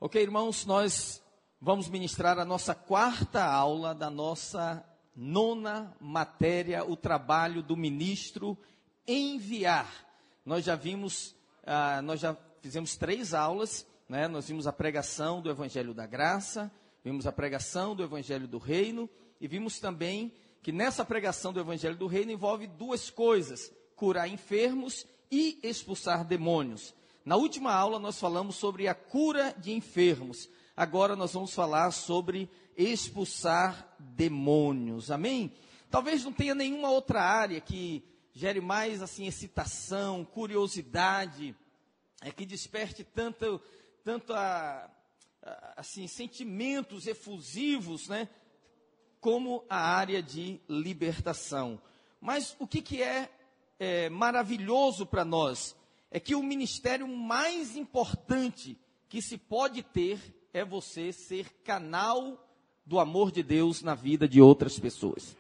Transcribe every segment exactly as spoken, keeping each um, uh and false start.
Ok, irmãos, nós vamos ministrar a nossa quarta aula da nossa nona matéria, o trabalho do ministro enviar. Nós já vimos, ah, nós já fizemos três aulas, né? Nós vimos a pregação do Evangelho da Graça, vimos a pregação do Evangelho do Reino e vimos também que nessa pregação do Evangelho do Reino envolve duas coisas: curar enfermos e expulsar demônios. Na última aula nós falamos sobre a cura de enfermos. Agora nós vamos falar sobre expulsar demônios. Amém? Talvez não tenha nenhuma outra área que gere mais assim excitação, curiosidade, é que desperte tanto, tanto a, a, assim sentimentos efusivos, né, como a área de libertação. Mas o que, que é, é maravilhoso para nós é que o ministério mais importante que se pode ter é você ser canal do amor de Deus na vida de outras pessoas.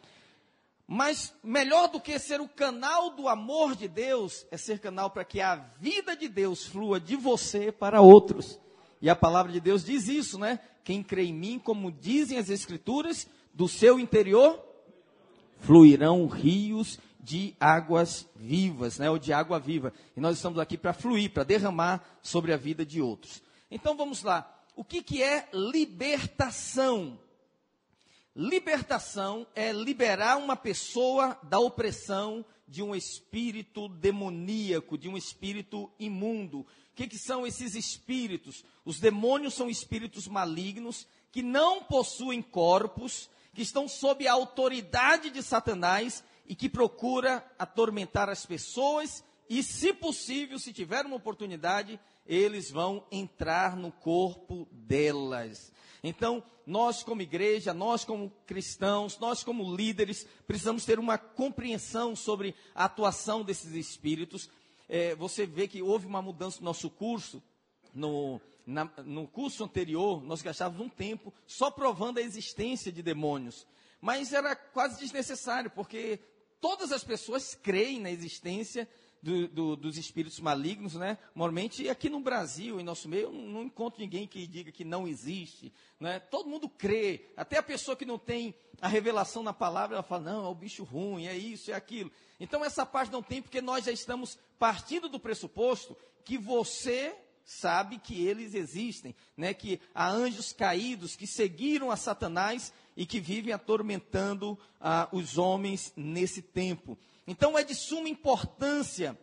Mas melhor do que ser o canal do amor de Deus, é ser canal para que a vida de Deus flua de você para outros. E a palavra de Deus diz isso, né? Quem crê em mim, como dizem as Escrituras, do seu interior fluirão rios de águas vivas, né? Ou de água viva. E nós estamos aqui para fluir, para derramar sobre a vida de outros. Então vamos lá. O que, que é libertação? Libertação é liberar uma pessoa da opressão de um espírito demoníaco, de um espírito imundo. O que, que são esses espíritos? Os demônios são espíritos malignos que não possuem corpos, que estão sob a autoridade de Satanás e que procura atormentar as pessoas e, se possível, se tiver uma oportunidade, eles vão entrar no corpo delas. Então, nós como igreja, nós como cristãos, nós como líderes, precisamos ter uma compreensão sobre a atuação desses espíritos. É, você vê que houve uma mudança no nosso curso. No, na, no curso anterior, nós gastávamos um tempo só provando a existência de demônios. Mas era quase desnecessário, porque todas as pessoas creem na existência Do, do, dos espíritos malignos, né? Normalmente aqui no Brasil, em nosso meio, eu não, não encontro ninguém que diga que não existe, né? Todo mundo crê, até a pessoa que não tem a revelação na palavra, ela fala, não, é o bicho ruim, é isso, é aquilo. Então essa parte não tem, porque nós já estamos partindo do pressuposto que você sabe que eles existem, né? Que há anjos caídos que seguiram a Satanás e que vivem atormentando ah, os homens nesse tempo. Então é de suma importância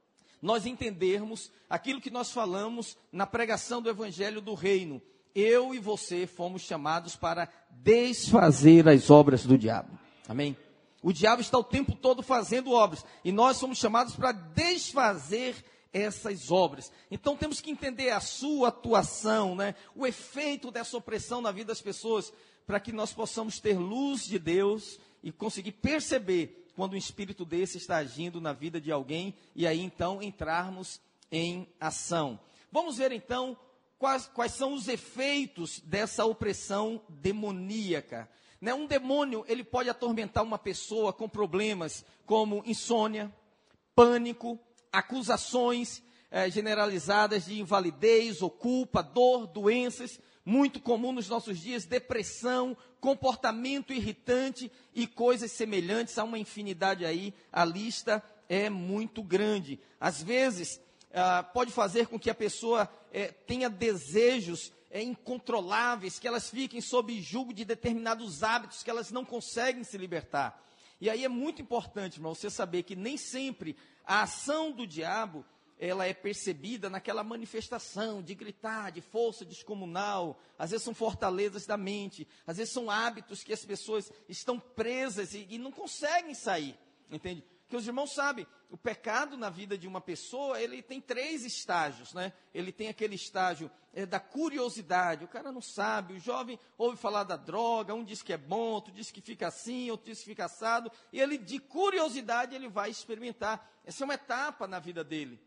nós entendermos aquilo que nós falamos na pregação do Evangelho do Reino. Eu e você fomos chamados para desfazer as obras do diabo. Amém? O diabo está o tempo todo fazendo obras e nós somos chamados para desfazer essas obras. Então temos que entender a sua atuação, né? O efeito dessa opressão na vida das pessoas, para que nós possamos ter luz de Deus e conseguir perceber quando um espírito desse está agindo na vida de alguém, e aí então entrarmos em ação. Vamos ver então quais, quais são os efeitos dessa opressão demoníaca. Né? Um demônio, ele pode atormentar uma pessoa com problemas como insônia, pânico, acusações eh, generalizadas de invalidez ou culpa, dor, doenças, muito comum nos nossos dias, depressão, comportamento irritante e coisas semelhantes, há uma infinidade aí, a lista é muito grande. Às vezes, ah, pode fazer com que a pessoa eh, tenha desejos eh, incontroláveis, que elas fiquem sob julgo de determinados hábitos que elas não conseguem se libertar. E aí é muito importante, irmão, você saber que nem sempre a ação do diabo ela é percebida naquela manifestação de gritar, de força descomunal. Às vezes são fortalezas da mente, às vezes são hábitos que as pessoas estão presas e, e não conseguem sair, entende? Porque os irmãos sabem, o pecado na vida de uma pessoa, ele tem três estágios, né? Ele tem aquele estágio é, da curiosidade, o cara não sabe, o jovem ouve falar da droga, um diz que é bom, outro diz que fica assim, outro diz que fica assado, e ele de curiosidade ele vai experimentar. Essa é uma etapa na vida dele.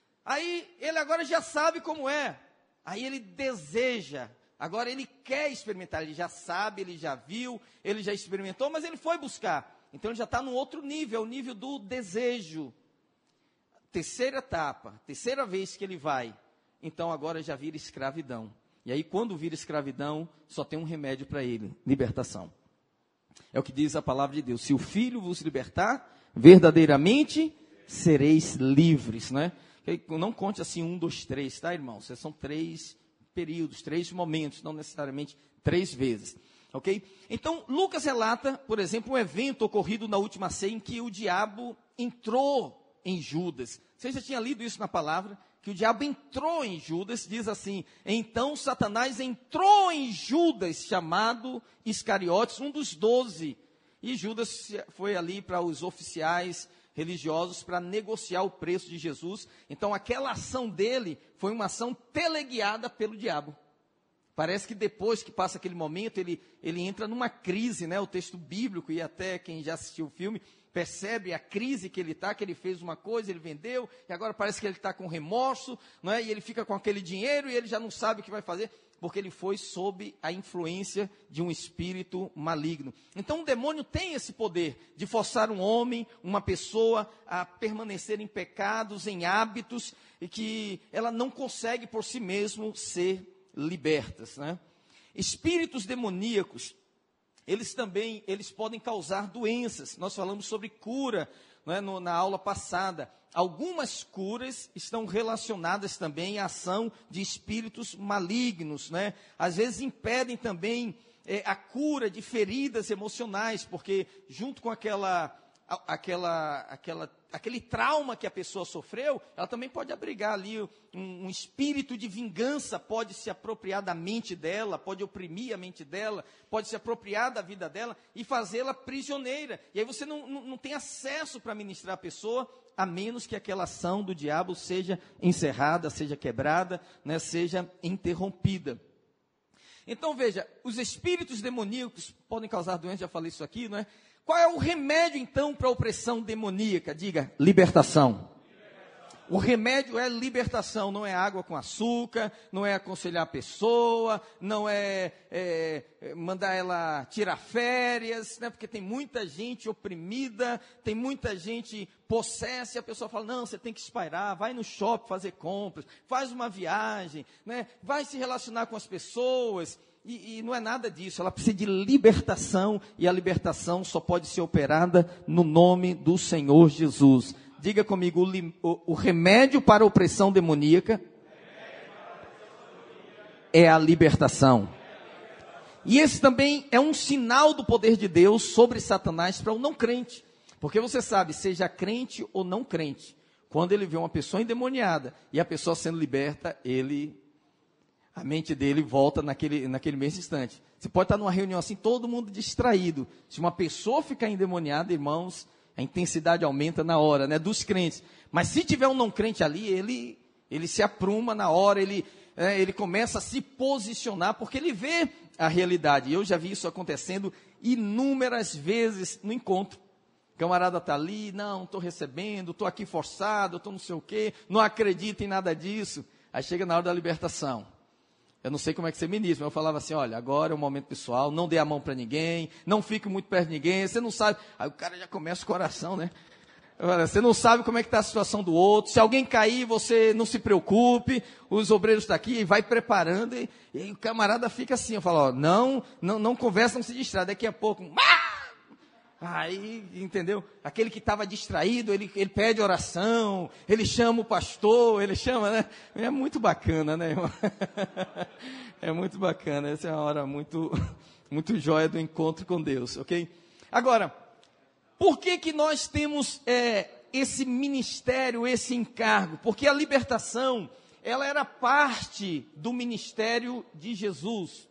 Aí ele agora já sabe como é, aí ele deseja, agora ele quer experimentar, ele já sabe, ele já viu, ele já experimentou, mas ele foi buscar, então ele já está num outro nível, é o nível do desejo. Terceira etapa, terceira vez que ele vai, então agora já vira escravidão. E aí, quando vira escravidão, só tem um remédio para ele: libertação. É o que diz a palavra de Deus: se o Filho vos libertar, verdadeiramente sereis livres, né? Não conte assim um, dois, três, tá, irmão? São três períodos, três momentos, não necessariamente três vezes, ok? Então, Lucas relata, por exemplo, um evento ocorrido na última ceia em que o diabo entrou em Judas. Você já tinha lido isso na palavra? Que o diabo entrou em Judas, diz assim: então Satanás entrou em Judas, chamado Iscariotes, um dos doze. E Judas foi ali para os oficiais religiosos para negociar o preço de Jesus. Então aquela ação dele foi uma ação teleguiada pelo diabo. Parece que depois que passa aquele momento, ele, ele entra numa crise, né? O texto bíblico, e até quem já assistiu o filme, percebe a crise que ele está, que ele fez uma coisa, ele vendeu, e agora parece que ele está com remorso, não é? E ele fica com aquele dinheiro e ele já não sabe o que vai fazer, porque ele foi sob a influência de um espírito maligno. Então o demônio tem esse poder de forçar um homem, uma pessoa a permanecer em pecados, em hábitos, e que ela não consegue por si mesmo ser libertas, né? Espíritos demoníacos, eles também, eles podem causar doenças. Nós falamos sobre cura, né, no, na aula passada. Algumas curas estão relacionadas também à ação de espíritos malignos, né? Às vezes impedem também é, a cura de feridas emocionais, porque junto com aquela, aquela, aquela, aquele trauma que a pessoa sofreu, ela também pode abrigar ali um, um espírito de vingança, pode se apropriar da mente dela, pode oprimir a mente dela, pode se apropriar da vida dela e fazê-la prisioneira. E aí você não, não, não tem acesso para ministrar a pessoa, a menos que aquela ação do diabo seja encerrada, seja quebrada, né, seja interrompida. Então veja, os espíritos demoníacos podem causar doença, já falei isso aqui, não é? Qual é o remédio, então, para a opressão demoníaca? Diga: libertação. O remédio é libertação, não é água com açúcar, não é aconselhar a pessoa, não é, é, é mandar ela tirar férias, né? Porque tem muita gente oprimida, tem muita gente possessa, e a pessoa fala: não, você tem que espairar, vai no shopping fazer compras, faz uma viagem, né? Vai se relacionar com as pessoas. E, e não é nada disso, ela precisa de libertação, e a libertação só pode ser operada no nome do Senhor Jesus. Diga comigo: o, o, o remédio para a opressão demoníaca é a libertação. E esse também é um sinal do poder de Deus sobre Satanás para o não crente. Porque você sabe, seja crente ou não crente, quando ele vê uma pessoa endemoniada e a pessoa sendo liberta, ele... a mente dele volta naquele, naquele mesmo instante. Você pode estar numa reunião assim, todo mundo distraído. Se uma pessoa ficar endemoniada, irmãos, a intensidade aumenta na hora, né, dos crentes. Mas se tiver um não crente ali, ele, ele se apruma na hora, ele, é, ele começa a se posicionar, porque ele vê a realidade. Eu já vi isso acontecendo inúmeras vezes no encontro. O camarada está ali: não, estou recebendo, estou aqui forçado, estou não sei o quê, não acredito em nada disso. Aí chega na hora da libertação. Eu não sei como é que você ministra, mas eu falava assim: olha, agora é o momento pessoal, não dê a mão para ninguém, não fique muito perto de ninguém, você não sabe. Aí o cara já começa o coração, né? Você não sabe como é que está a situação do outro, se alguém cair, você não se preocupe, os obreiros estão aqui, e vai preparando, e, e aí o camarada fica assim, eu falo: ó, não, não, não conversa, não se distrai, daqui a pouco... Aí, entendeu? Aquele que estava distraído, ele, ele pede oração, ele chama o pastor, ele chama, né? É muito bacana, né, irmão? É muito bacana, essa é uma hora muito, muito jóia do encontro com Deus, ok? Agora, por que que nós temos é, esse ministério, esse encargo? Porque a libertação, ela era parte do ministério de Jesus.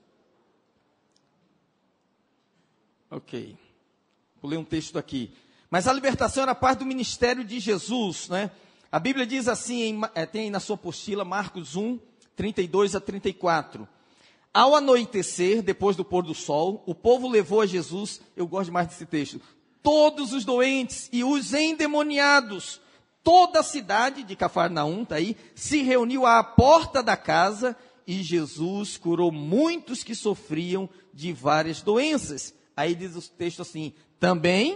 Ok. Vou ler um texto aqui. Mas a libertação era parte do ministério de Jesus, né? A Bíblia diz assim, em, é, tem aí na sua apostila, Marcos um, trinta e dois a trinta e quatro. Ao anoitecer, depois do pôr do sol, o povo levou a Jesus, eu gosto mais desse texto, todos os doentes e os endemoniados. Toda a cidade de Cafarnaum, tá aí, se reuniu à porta da casa, e Jesus curou muitos que sofriam de várias doenças. Aí diz o texto assim: também,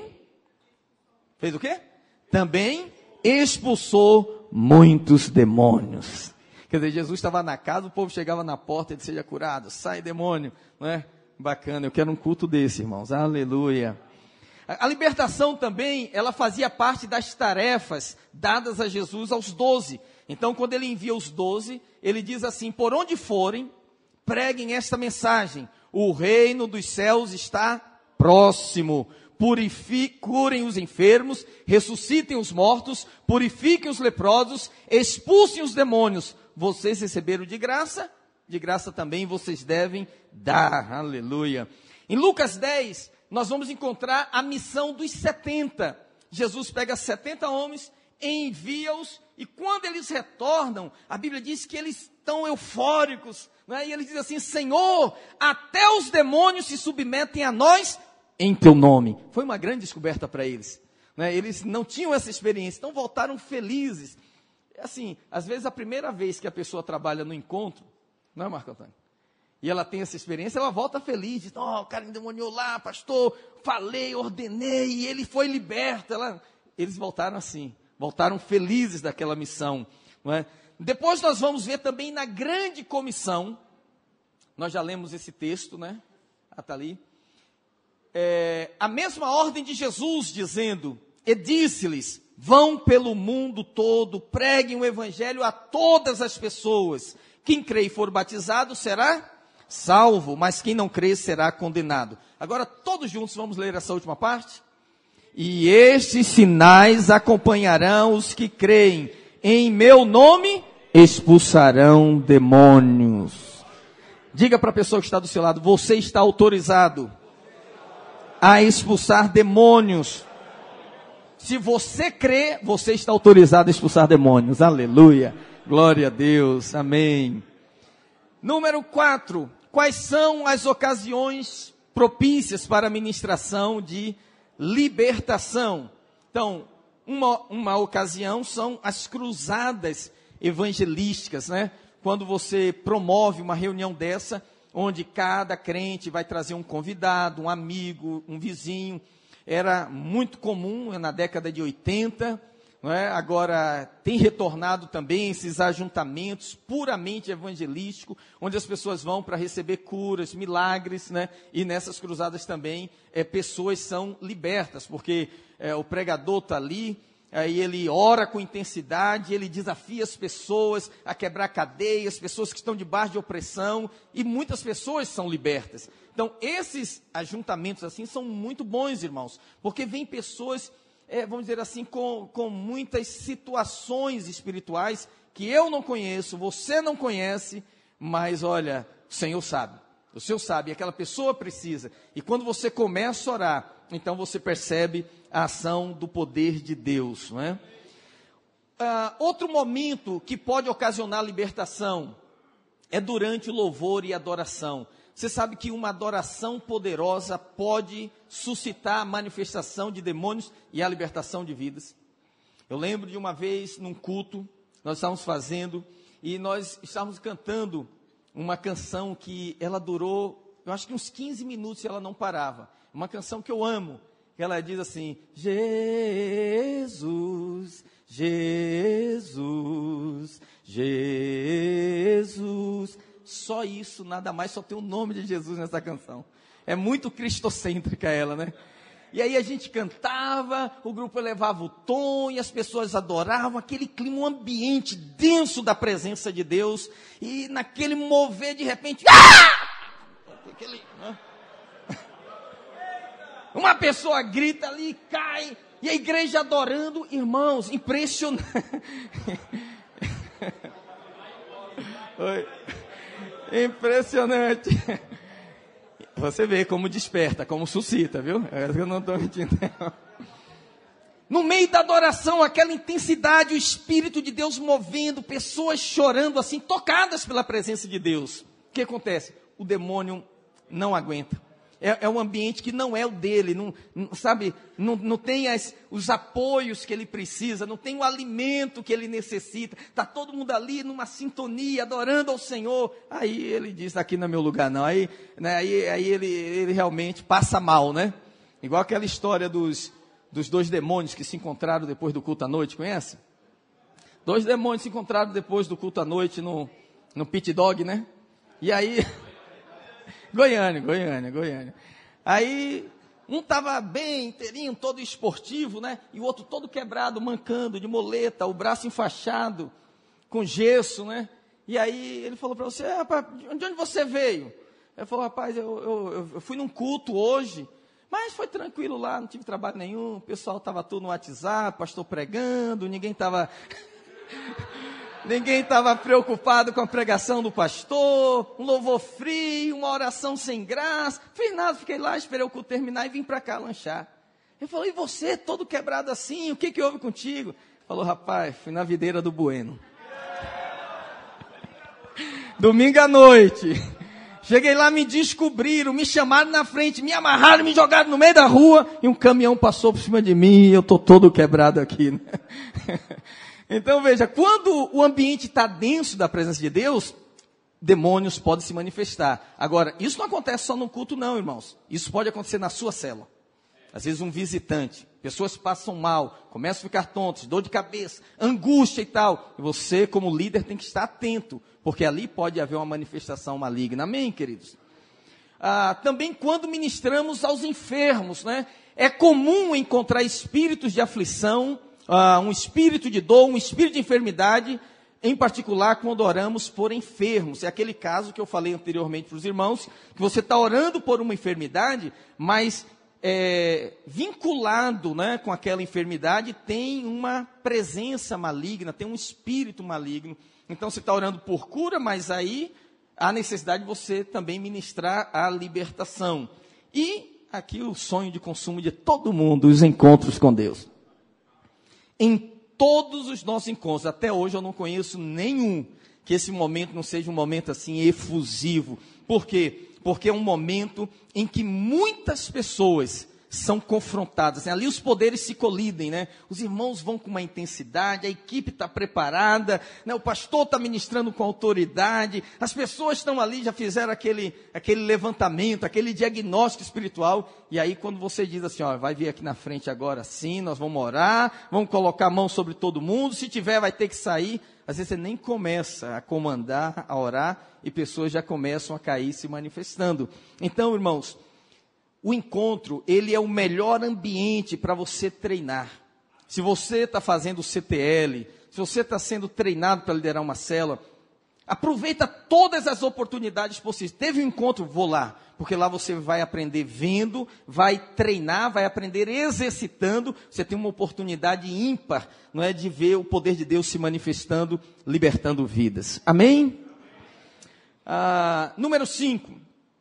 fez o quê? Também expulsou muitos demônios. Quer dizer, Jesus estava na casa, o povo chegava na porta e ele seja curado, sai demônio, não é? Bacana, eu quero um culto desse, irmãos, aleluia. A, a libertação também, ela fazia parte das tarefas dadas a Jesus aos doze. Então, quando ele envia os doze, ele diz assim: por onde forem, preguem esta mensagem: o reino dos céus está próximo. Purifiquem, curem os enfermos, ressuscitem os mortos, purifiquem os leprosos, expulsem os demônios. Vocês receberam de graça, de graça também vocês devem dar. Aleluia. Em Lucas dez, nós vamos encontrar a missão dos setenta. Jesus pega setenta homens, envia-os, e quando eles retornam, a Bíblia diz que eles estão eufóricos, né? E eles dizem assim: Senhor, até os demônios se submetem a nós em teu nome. Foi uma grande descoberta para eles, né? Eles não tinham essa experiência, então voltaram felizes. Assim, às vezes a primeira vez que a pessoa trabalha no encontro, não é, Marco Antônio? E ela tem essa experiência, ela volta feliz, diz: oh, o cara endemoniou lá, pastor, falei, ordenei, e ele foi liberto. Ela, eles voltaram assim, voltaram felizes daquela missão, não é? Depois nós vamos ver também na grande comissão, nós já lemos esse texto, né? Ah, está ali. É, a mesma ordem de Jesus dizendo: e disse-lhes, vão pelo mundo todo, preguem o evangelho a todas as pessoas. Quem crê e for batizado será salvo, mas quem não crê será condenado. Agora todos juntos vamos ler essa última parte. E estes sinais acompanharão os que creem. Em meu nome expulsarão demônios. Diga para a pessoa que está do seu lado: você está autorizado a expulsar demônios. Se você crê, você está autorizado a expulsar demônios. Aleluia. Glória a Deus. Amém. Número quatro. Quais são as ocasiões propícias para a ministração de libertação? Então, uma, uma ocasião são as cruzadas evangelísticas, né? Quando você promove uma reunião dessa, onde cada crente vai trazer um convidado, um amigo, um vizinho. Era muito comum na década de oitenta, não é? Agora tem retornado também esses ajuntamentos puramente evangelísticos, onde as pessoas vão para receber curas, milagres, né? E nessas cruzadas também é, pessoas são libertas, porque é, o pregador está ali, aí ele ora com intensidade, ele desafia as pessoas a quebrar cadeias, pessoas que estão debaixo de opressão, e muitas pessoas são libertas. Então, esses ajuntamentos assim são muito bons, irmãos, porque vêm pessoas, é, vamos dizer assim, com, com muitas situações espirituais que eu não conheço, você não conhece, mas olha, o Senhor sabe, o Senhor sabe, aquela pessoa precisa, e quando você começa a orar, então você percebe a ação do poder de Deus, não é? Ah, outro momento que pode ocasionar libertação é durante o louvor e adoração. Você sabe que uma adoração poderosa pode suscitar a manifestação de demônios e a libertação de vidas. Eu lembro de uma vez, num culto, nós estávamos fazendo, e nós estávamos cantando uma canção que ela durou, eu acho que uns quinze minutos e ela não parava. Uma canção que eu amo. Ela diz assim: Jesus, Jesus, Jesus. Só isso, nada mais, só tem o nome de Jesus nessa canção. É muito cristocêntrica ela, né? E aí a gente cantava, o grupo elevava o tom e as pessoas adoravam, aquele clima, um ambiente denso da presença de Deus. E naquele mover, de repente, ah! Aquele, né? Uma pessoa grita ali, cai, e a igreja adorando. Irmãos, impressionante. Oi. Impressionante. Você vê como desperta, como suscita, viu? Eu não estou mentindo. No meio da adoração, aquela intensidade, o Espírito de Deus movendo, pessoas chorando assim, tocadas pela presença de Deus. O que acontece? O demônio não aguenta. É, é um ambiente que não é o dele, não, não, sabe, não, não tem as, os apoios que ele precisa, não tem o alimento que ele necessita, está todo mundo ali numa sintonia, adorando ao Senhor. Aí ele diz: aqui não é meu lugar não, aí, né, aí, aí ele, ele realmente passa mal, né? Igual aquela história dos, dos dois demônios que se encontraram depois do culto à noite, conhece? Dois demônios se encontraram depois do culto à noite no, no Pit Dog, né? E aí... Goiânia, Goiânia, Goiânia. Aí, um estava bem inteirinho, todo esportivo, né? E o outro todo quebrado, mancando, de muleta, o braço enfaixado, com gesso, né? E aí, ele falou para você, rapaz, de onde você veio? Eu falei, rapaz, eu, eu, eu fui num culto hoje, mas foi tranquilo lá, não tive trabalho nenhum, o pessoal estava tudo no WhatsApp, pastor pregando, ninguém estava... Ninguém estava preocupado com a pregação do pastor, um louvor frio, uma oração sem graça. Fiz nada, fiquei lá, esperei o culto terminar e vim para cá lanchar. Ele falou, e você, todo quebrado assim, o que, que houve contigo? Ele falou, rapaz, fui na videira do Bueno. Domingo à noite. Cheguei lá, me descobriram, me chamaram na frente, me amarraram, me jogaram no meio da rua e um caminhão passou por cima de mim e eu estou todo quebrado aqui, né? Então veja, quando o ambiente está denso da presença de Deus, demônios podem se manifestar. Agora, isso não acontece só no culto não, irmãos. Isso pode acontecer na sua célula. Às vezes um visitante, pessoas passam mal, começam a ficar tontos, dor de cabeça, angústia e tal. E você, como líder, tem que estar atento, porque ali pode haver uma manifestação maligna. Amém, queridos? Ah, também quando ministramos aos enfermos, né? É comum encontrar espíritos de aflição, Uh, um espírito de dor, um espírito de enfermidade, em particular quando oramos por enfermos. É aquele caso que eu falei anteriormente para os irmãos, que você está orando por uma enfermidade, mas é, vinculado, né, com aquela enfermidade tem uma presença maligna, tem um espírito maligno. Então você está orando por cura, mas aí há necessidade de você também ministrar a libertação. E aqui o sonho de consumo de todo mundo, os encontros com Deus. Em todos os nossos encontros, até hoje eu não conheço nenhum que esse momento não seja um momento assim efusivo. Por quê? Porque é um momento em que muitas pessoas são confrontadas, né? Ali os poderes se colidem, né? Os irmãos vão com uma intensidade, a equipe está preparada, né? O pastor está ministrando com autoridade, as pessoas estão ali, já fizeram aquele, aquele levantamento, aquele diagnóstico espiritual, e aí quando você diz assim, ó, vai vir aqui na frente agora sim, nós vamos orar, vamos colocar a mão sobre todo mundo, se tiver vai ter que sair, às vezes você nem começa a comandar, a orar, e pessoas já começam a cair se manifestando. Então, irmãos, o encontro, ele é o melhor ambiente para você treinar. Se você está fazendo o C T L, se você está sendo treinado para liderar uma célula, aproveita todas as oportunidades possíveis. Teve um encontro, vou lá, porque lá você vai aprender vendo, vai treinar, vai aprender exercitando. Você tem uma oportunidade ímpar, não é, de ver o poder de Deus se manifestando, libertando vidas. Amém? Ah, número cinco.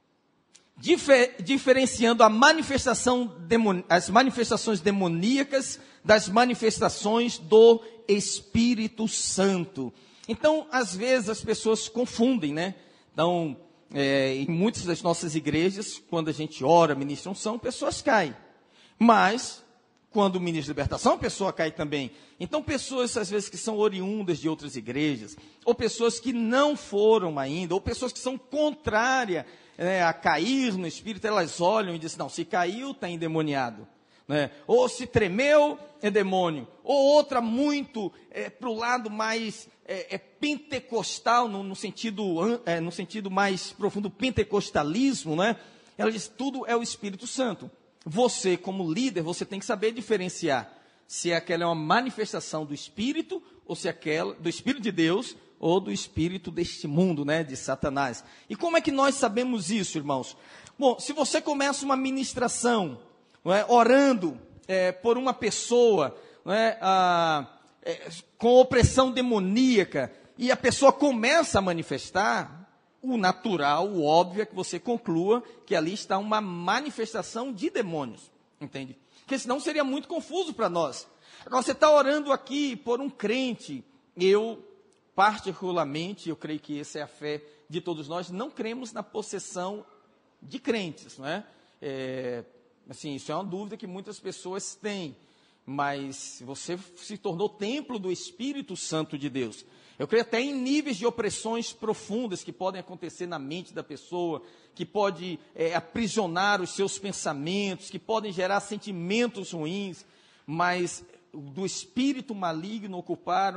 Difer, diferenciando a manifestação demon, as manifestações demoníacas das manifestações do Espírito Santo. Então, às vezes as pessoas confundem, né? Então, é, em muitas das nossas igrejas, quando a gente ora, ministra unção, pessoas caem. Mas, quando ministra libertação, a pessoa cai também. Então, pessoas, às vezes, que são oriundas de outras igrejas, ou pessoas que não foram ainda, ou pessoas que são contrárias, É, a cair no espírito, elas olham e dizem, não, se caiu, está endemoniado, né? Ou se tremeu, é demônio, ou outra muito é, para o lado mais é, é, pentecostal, no, no, sentido, é, no sentido mais profundo, pentecostalismo, né? Ela diz, tudo é o Espírito Santo. Você, como líder, você tem que saber diferenciar se aquela é uma manifestação do Espírito, ou se aquela, do Espírito de Deus, ou do espírito deste mundo, né, de Satanás. E como é que nós sabemos isso, irmãos? Bom, se você começa uma ministração, não é, orando é, por uma pessoa, não é, a, é, com opressão demoníaca, e a pessoa começa a manifestar, o natural, o óbvio é que você conclua que ali está uma manifestação de demônios, entende? Porque senão seria muito confuso para nós. Agora, você está orando aqui por um crente, eu... particularmente, eu creio que essa é a fé de todos nós, não cremos na possessão de crentes, não é? É, assim, isso é uma dúvida que muitas pessoas têm, mas você se tornou templo do Espírito Santo de Deus. Eu creio até em níveis de opressões profundas que podem acontecer na mente da pessoa, que pode é, aprisionar os seus pensamentos, que podem gerar sentimentos ruins, mas do espírito maligno ocupar um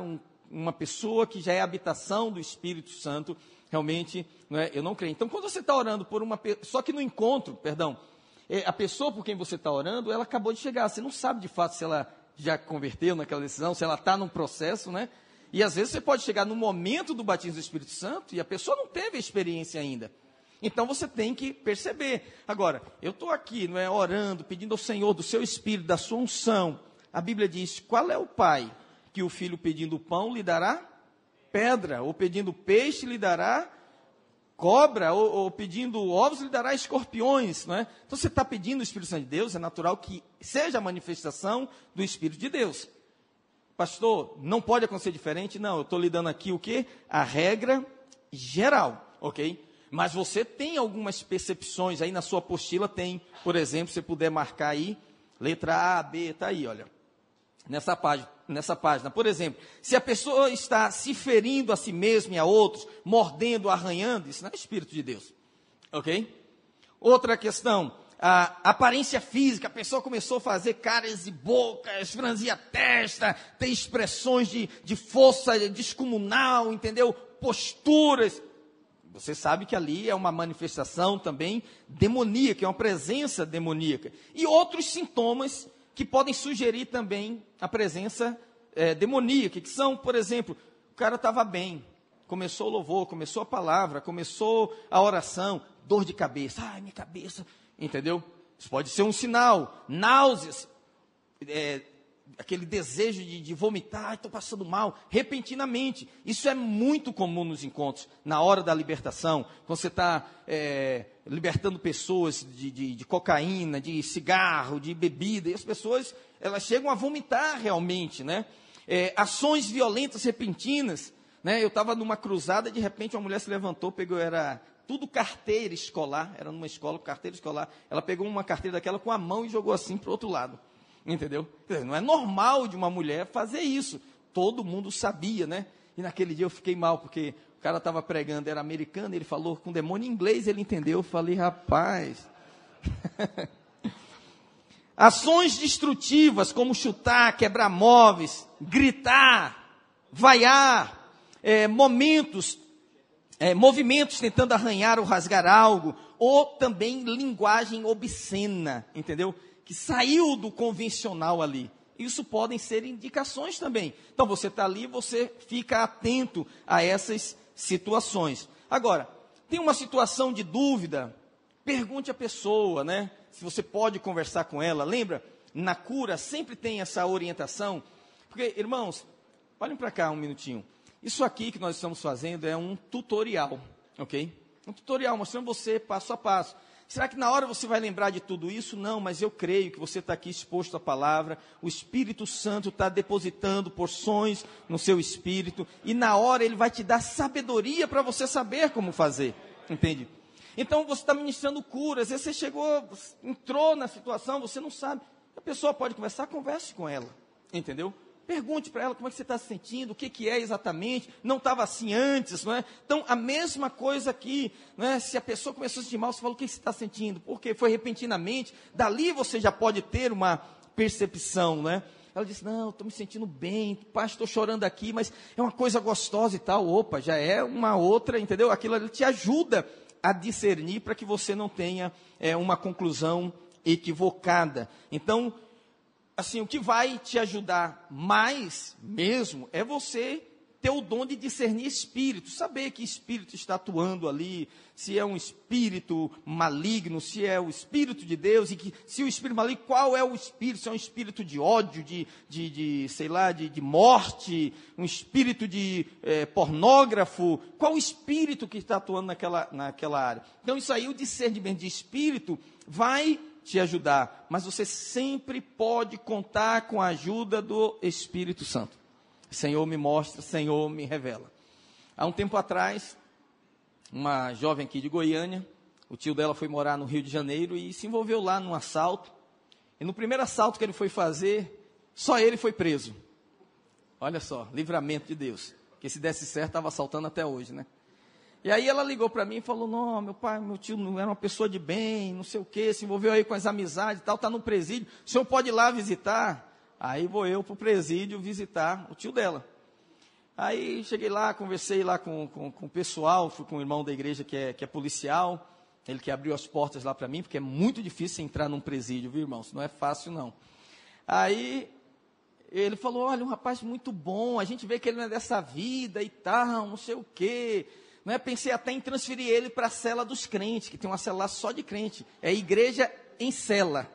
uma pessoa que já é habitação do Espírito Santo, realmente, não é, eu não creio. Então, quando você está orando por uma pessoa, só que no encontro, perdão, é, a pessoa por quem você está orando, ela acabou de chegar, você não sabe de fato se ela já converteu naquela decisão, se ela está num processo, né? E às vezes você pode chegar no momento do batismo do Espírito Santo e a pessoa não teve a experiência ainda. Então você tem que perceber. Agora, eu estou aqui, não é, orando, pedindo ao Senhor do seu Espírito, da sua unção. A Bíblia diz, qual é o pai que o filho pedindo pão lhe dará pedra, ou pedindo peixe lhe dará cobra, ou, ou pedindo ovos lhe dará escorpiões, não é? Então você está pedindo o Espírito Santo de Deus, é natural que seja a manifestação do Espírito de Deus. Pastor, não pode acontecer diferente? Não, eu estou lhe dando aqui o quê? A regra geral, ok? Mas você tem algumas percepções, aí na sua apostila tem, por exemplo, se você puder marcar aí, letra A, B, está aí, olha, nessa página, nessa página. Por exemplo, se a pessoa está se ferindo a si mesma e a outros, mordendo, arranhando, isso não é Espírito de Deus, ok? Outra questão, a aparência física, a pessoa começou a fazer caras e bocas, franzir a testa, ter expressões de, de força descomunal, entendeu? Posturas. Você sabe que ali é uma manifestação também demoníaca, é uma presença demoníaca. E outros sintomas que podem sugerir também a presença é, demoníaca, que são, por exemplo, o cara estava bem, começou o louvor, começou a palavra, começou a oração, dor de cabeça, ai, minha cabeça, entendeu? Isso pode ser um sinal, náuseas, é, aquele desejo de, de vomitar, estou passando mal, repentinamente. Isso é muito comum nos encontros, na hora da libertação, quando você está é, libertando pessoas de, de, de cocaína, de cigarro, de bebida, e as pessoas, elas chegam a vomitar realmente, né? É, ações violentas repentinas, né? Eu estava numa cruzada, de repente uma mulher se levantou, pegou, era tudo carteira escolar, era numa escola, carteira escolar, ela pegou uma carteira daquela com a mão e jogou assim para o outro lado. Entendeu? Não é normal de uma mulher fazer isso. Todo mundo sabia, né? E naquele dia eu fiquei mal, porque o cara estava pregando, era americano, ele falou com demônio em inglês, ele entendeu. Eu falei, rapaz. Ações destrutivas, como chutar, quebrar móveis, gritar, vaiar, é, momentos, é, movimentos tentando arranhar ou rasgar algo, ou também linguagem obscena, entendeu? Que saiu do convencional ali. Isso podem ser indicações também. Então, você está ali, você fica atento a essas situações. Agora, tem uma situação de dúvida, pergunte à pessoa, né? Se você pode conversar com ela. Lembra, na cura sempre tem essa orientação. Porque, irmãos, olhem para cá um minutinho. Isso aqui que nós estamos fazendo é um tutorial, ok? Um tutorial mostrando você passo a passo. Será que na hora você vai lembrar de tudo isso? Não, mas eu creio que você está aqui exposto à palavra, o Espírito Santo está depositando porções no seu espírito, e na hora ele vai te dar sabedoria para você saber como fazer, entende? Então você está ministrando cura, às vezes você chegou, entrou na situação, você não sabe, a pessoa pode conversar, converse com ela, entendeu? Pergunte para ela como é que você está se sentindo, o que, que é exatamente, não estava assim antes, não é? Então, a mesma coisa aqui, não é? Se a pessoa começou a sentir mal, você fala, o que você está sentindo? Porque foi repentinamente, dali você já pode ter uma percepção, não é? Ela disse, não, estou me sentindo bem, pai, estou chorando aqui, mas é uma coisa gostosa e tal. Opa, já é uma outra, entendeu? Aquilo ali te ajuda a discernir para que você não tenha é, uma conclusão equivocada. Então, assim, o que vai te ajudar mais mesmo é você ter o dom de discernir espírito, saber que espírito está atuando ali, se é um espírito maligno, se é o Espírito de Deus, e que, se o espírito maligno, qual é o espírito, se é um espírito de ódio, de, de, de sei lá, de, de morte, um espírito de é, pornógrafo, qual o espírito que está atuando naquela, naquela área. Então, isso aí, o discernimento de espírito vai te ajudar, mas você sempre pode contar com a ajuda do Espírito Santo. Senhor me mostra, Senhor me revela. Há um tempo atrás, uma jovem aqui de Goiânia, o tio dela foi morar no Rio de Janeiro e se envolveu lá num assalto, e no primeiro assalto que ele foi fazer, só ele foi preso. Olha só, livramento de Deus, que se desse certo, estava assaltando até hoje, né? E aí ela ligou para mim e falou, não, meu pai, meu tio não era uma pessoa de bem, não sei o quê, se envolveu aí com as amizades e tal, está no presídio, o senhor pode ir lá visitar? Aí vou eu para o presídio visitar o tio dela. Aí cheguei lá, conversei lá com, com, com o pessoal, fui com o irmão da igreja que é, que é policial, ele que abriu as portas lá para mim, porque é muito difícil entrar num presídio, viu, irmãos? Não é fácil, não. Aí ele falou, olha, um rapaz muito bom, a gente vê que ele não é dessa vida e tal, não sei o quê. Não é? Pensei até em transferir ele para a cela dos crentes, que tem uma cela lá só de crente. É igreja em cela.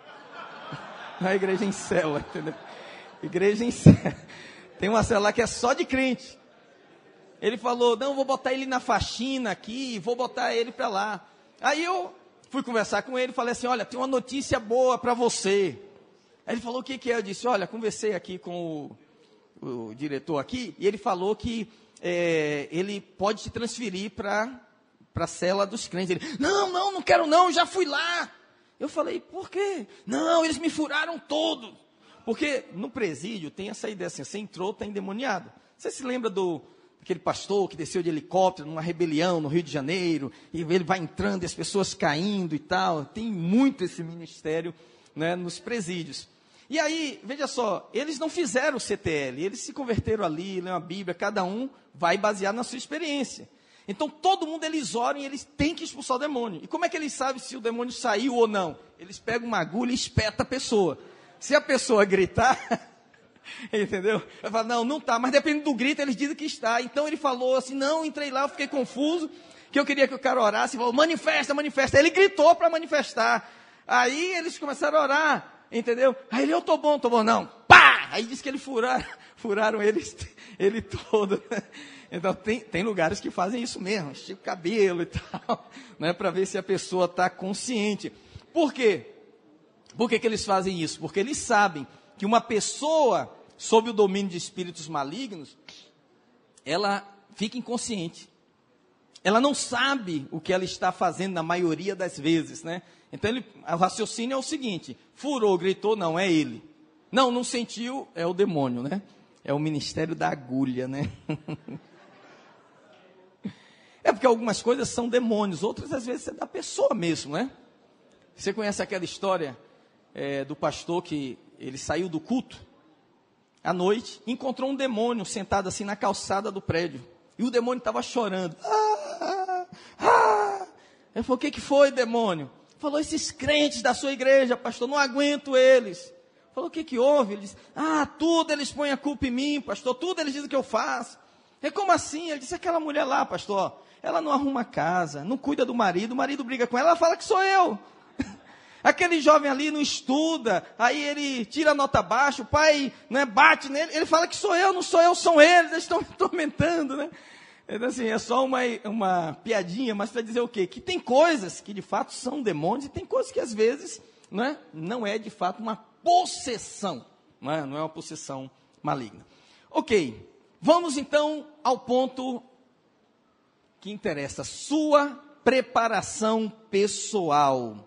Não é igreja em cela, entendeu? Igreja em cela. Tem uma cela lá que é só de crente. Ele falou, não, vou botar ele na faxina aqui, vou botar ele para lá. Aí eu fui conversar com ele, falei assim, olha, tem uma notícia boa para você. Aí ele falou, o que que é? Eu disse, olha, conversei aqui com o, o diretor aqui, e ele falou que é, ele pode te transferir para a cela dos crentes. Ele, não, não, não quero não, já fui lá. Eu falei, por quê? Não, eles me furaram todo. Porque no presídio tem essa ideia assim, você entrou, está endemoniado. Você se lembra do aquele pastor que desceu de helicóptero numa rebelião no Rio de Janeiro, e ele vai entrando e as pessoas caindo e tal. Tem muito esse ministério, né, nos presídios. E aí, veja só, eles não fizeram o C T L, eles se converteram ali, leram a Bíblia, cada um vai basear na sua experiência. Então, todo mundo, eles oram e eles têm que expulsar o demônio. E como é que eles sabem se o demônio saiu ou não? Eles pegam uma agulha e espetam a pessoa. Se a pessoa gritar, entendeu? Vai falar, não, não está, mas depende do grito, eles dizem que está. Então, ele falou assim, não, entrei lá, eu fiquei confuso, que eu queria que o cara orasse, falou, manifesta, manifesta. Ele gritou para manifestar. Aí, eles começaram a orar, entendeu? Aí ele, eu estou bom, estou bom, não. Pá! Aí diz que eles furaram, furaram ele, ele todo. Então, tem, tem lugares que fazem isso mesmo, estica o cabelo e tal, né, para ver se a pessoa está consciente. Por quê? Por que que eles fazem isso? Porque eles sabem que uma pessoa sob o domínio de espíritos malignos, ela fica inconsciente. Ela não sabe o que ela está fazendo na maioria das vezes, né? Então, ele, o raciocínio é o seguinte, furou, gritou, não, é ele. Não, não sentiu, é o demônio, né? É o ministério da agulha, né? É porque algumas coisas são demônios, outras às vezes é da pessoa mesmo, né? Você conhece aquela história é, do pastor que ele saiu do culto à noite, encontrou um demônio sentado assim na calçada do prédio, e o demônio estava chorando. Ah, ah. Ele falou, o que, que foi, demônio? Falou, esses crentes da sua igreja, pastor, não aguento eles. Falou, o que que houve? Ele disse, ah, tudo eles põem a culpa em mim, pastor, tudo eles dizem que eu faço. É como assim? Ele disse, aquela mulher lá, pastor, ela não arruma casa, não cuida do marido, o marido briga com ela, ela fala que sou eu. Aquele jovem ali não estuda, aí ele tira a nota baixa, o pai, né, bate nele, ele fala que sou eu, não sou eu, são eles, eles estão me tormentando, né? Então, assim, é só uma, uma piadinha, mas para dizer o quê? Que tem coisas que de fato são demônios, e tem coisas que às vezes, né, não é de fato uma possessão, não é, não é uma possessão maligna. Ok, vamos então ao ponto que interessa, sua preparação pessoal.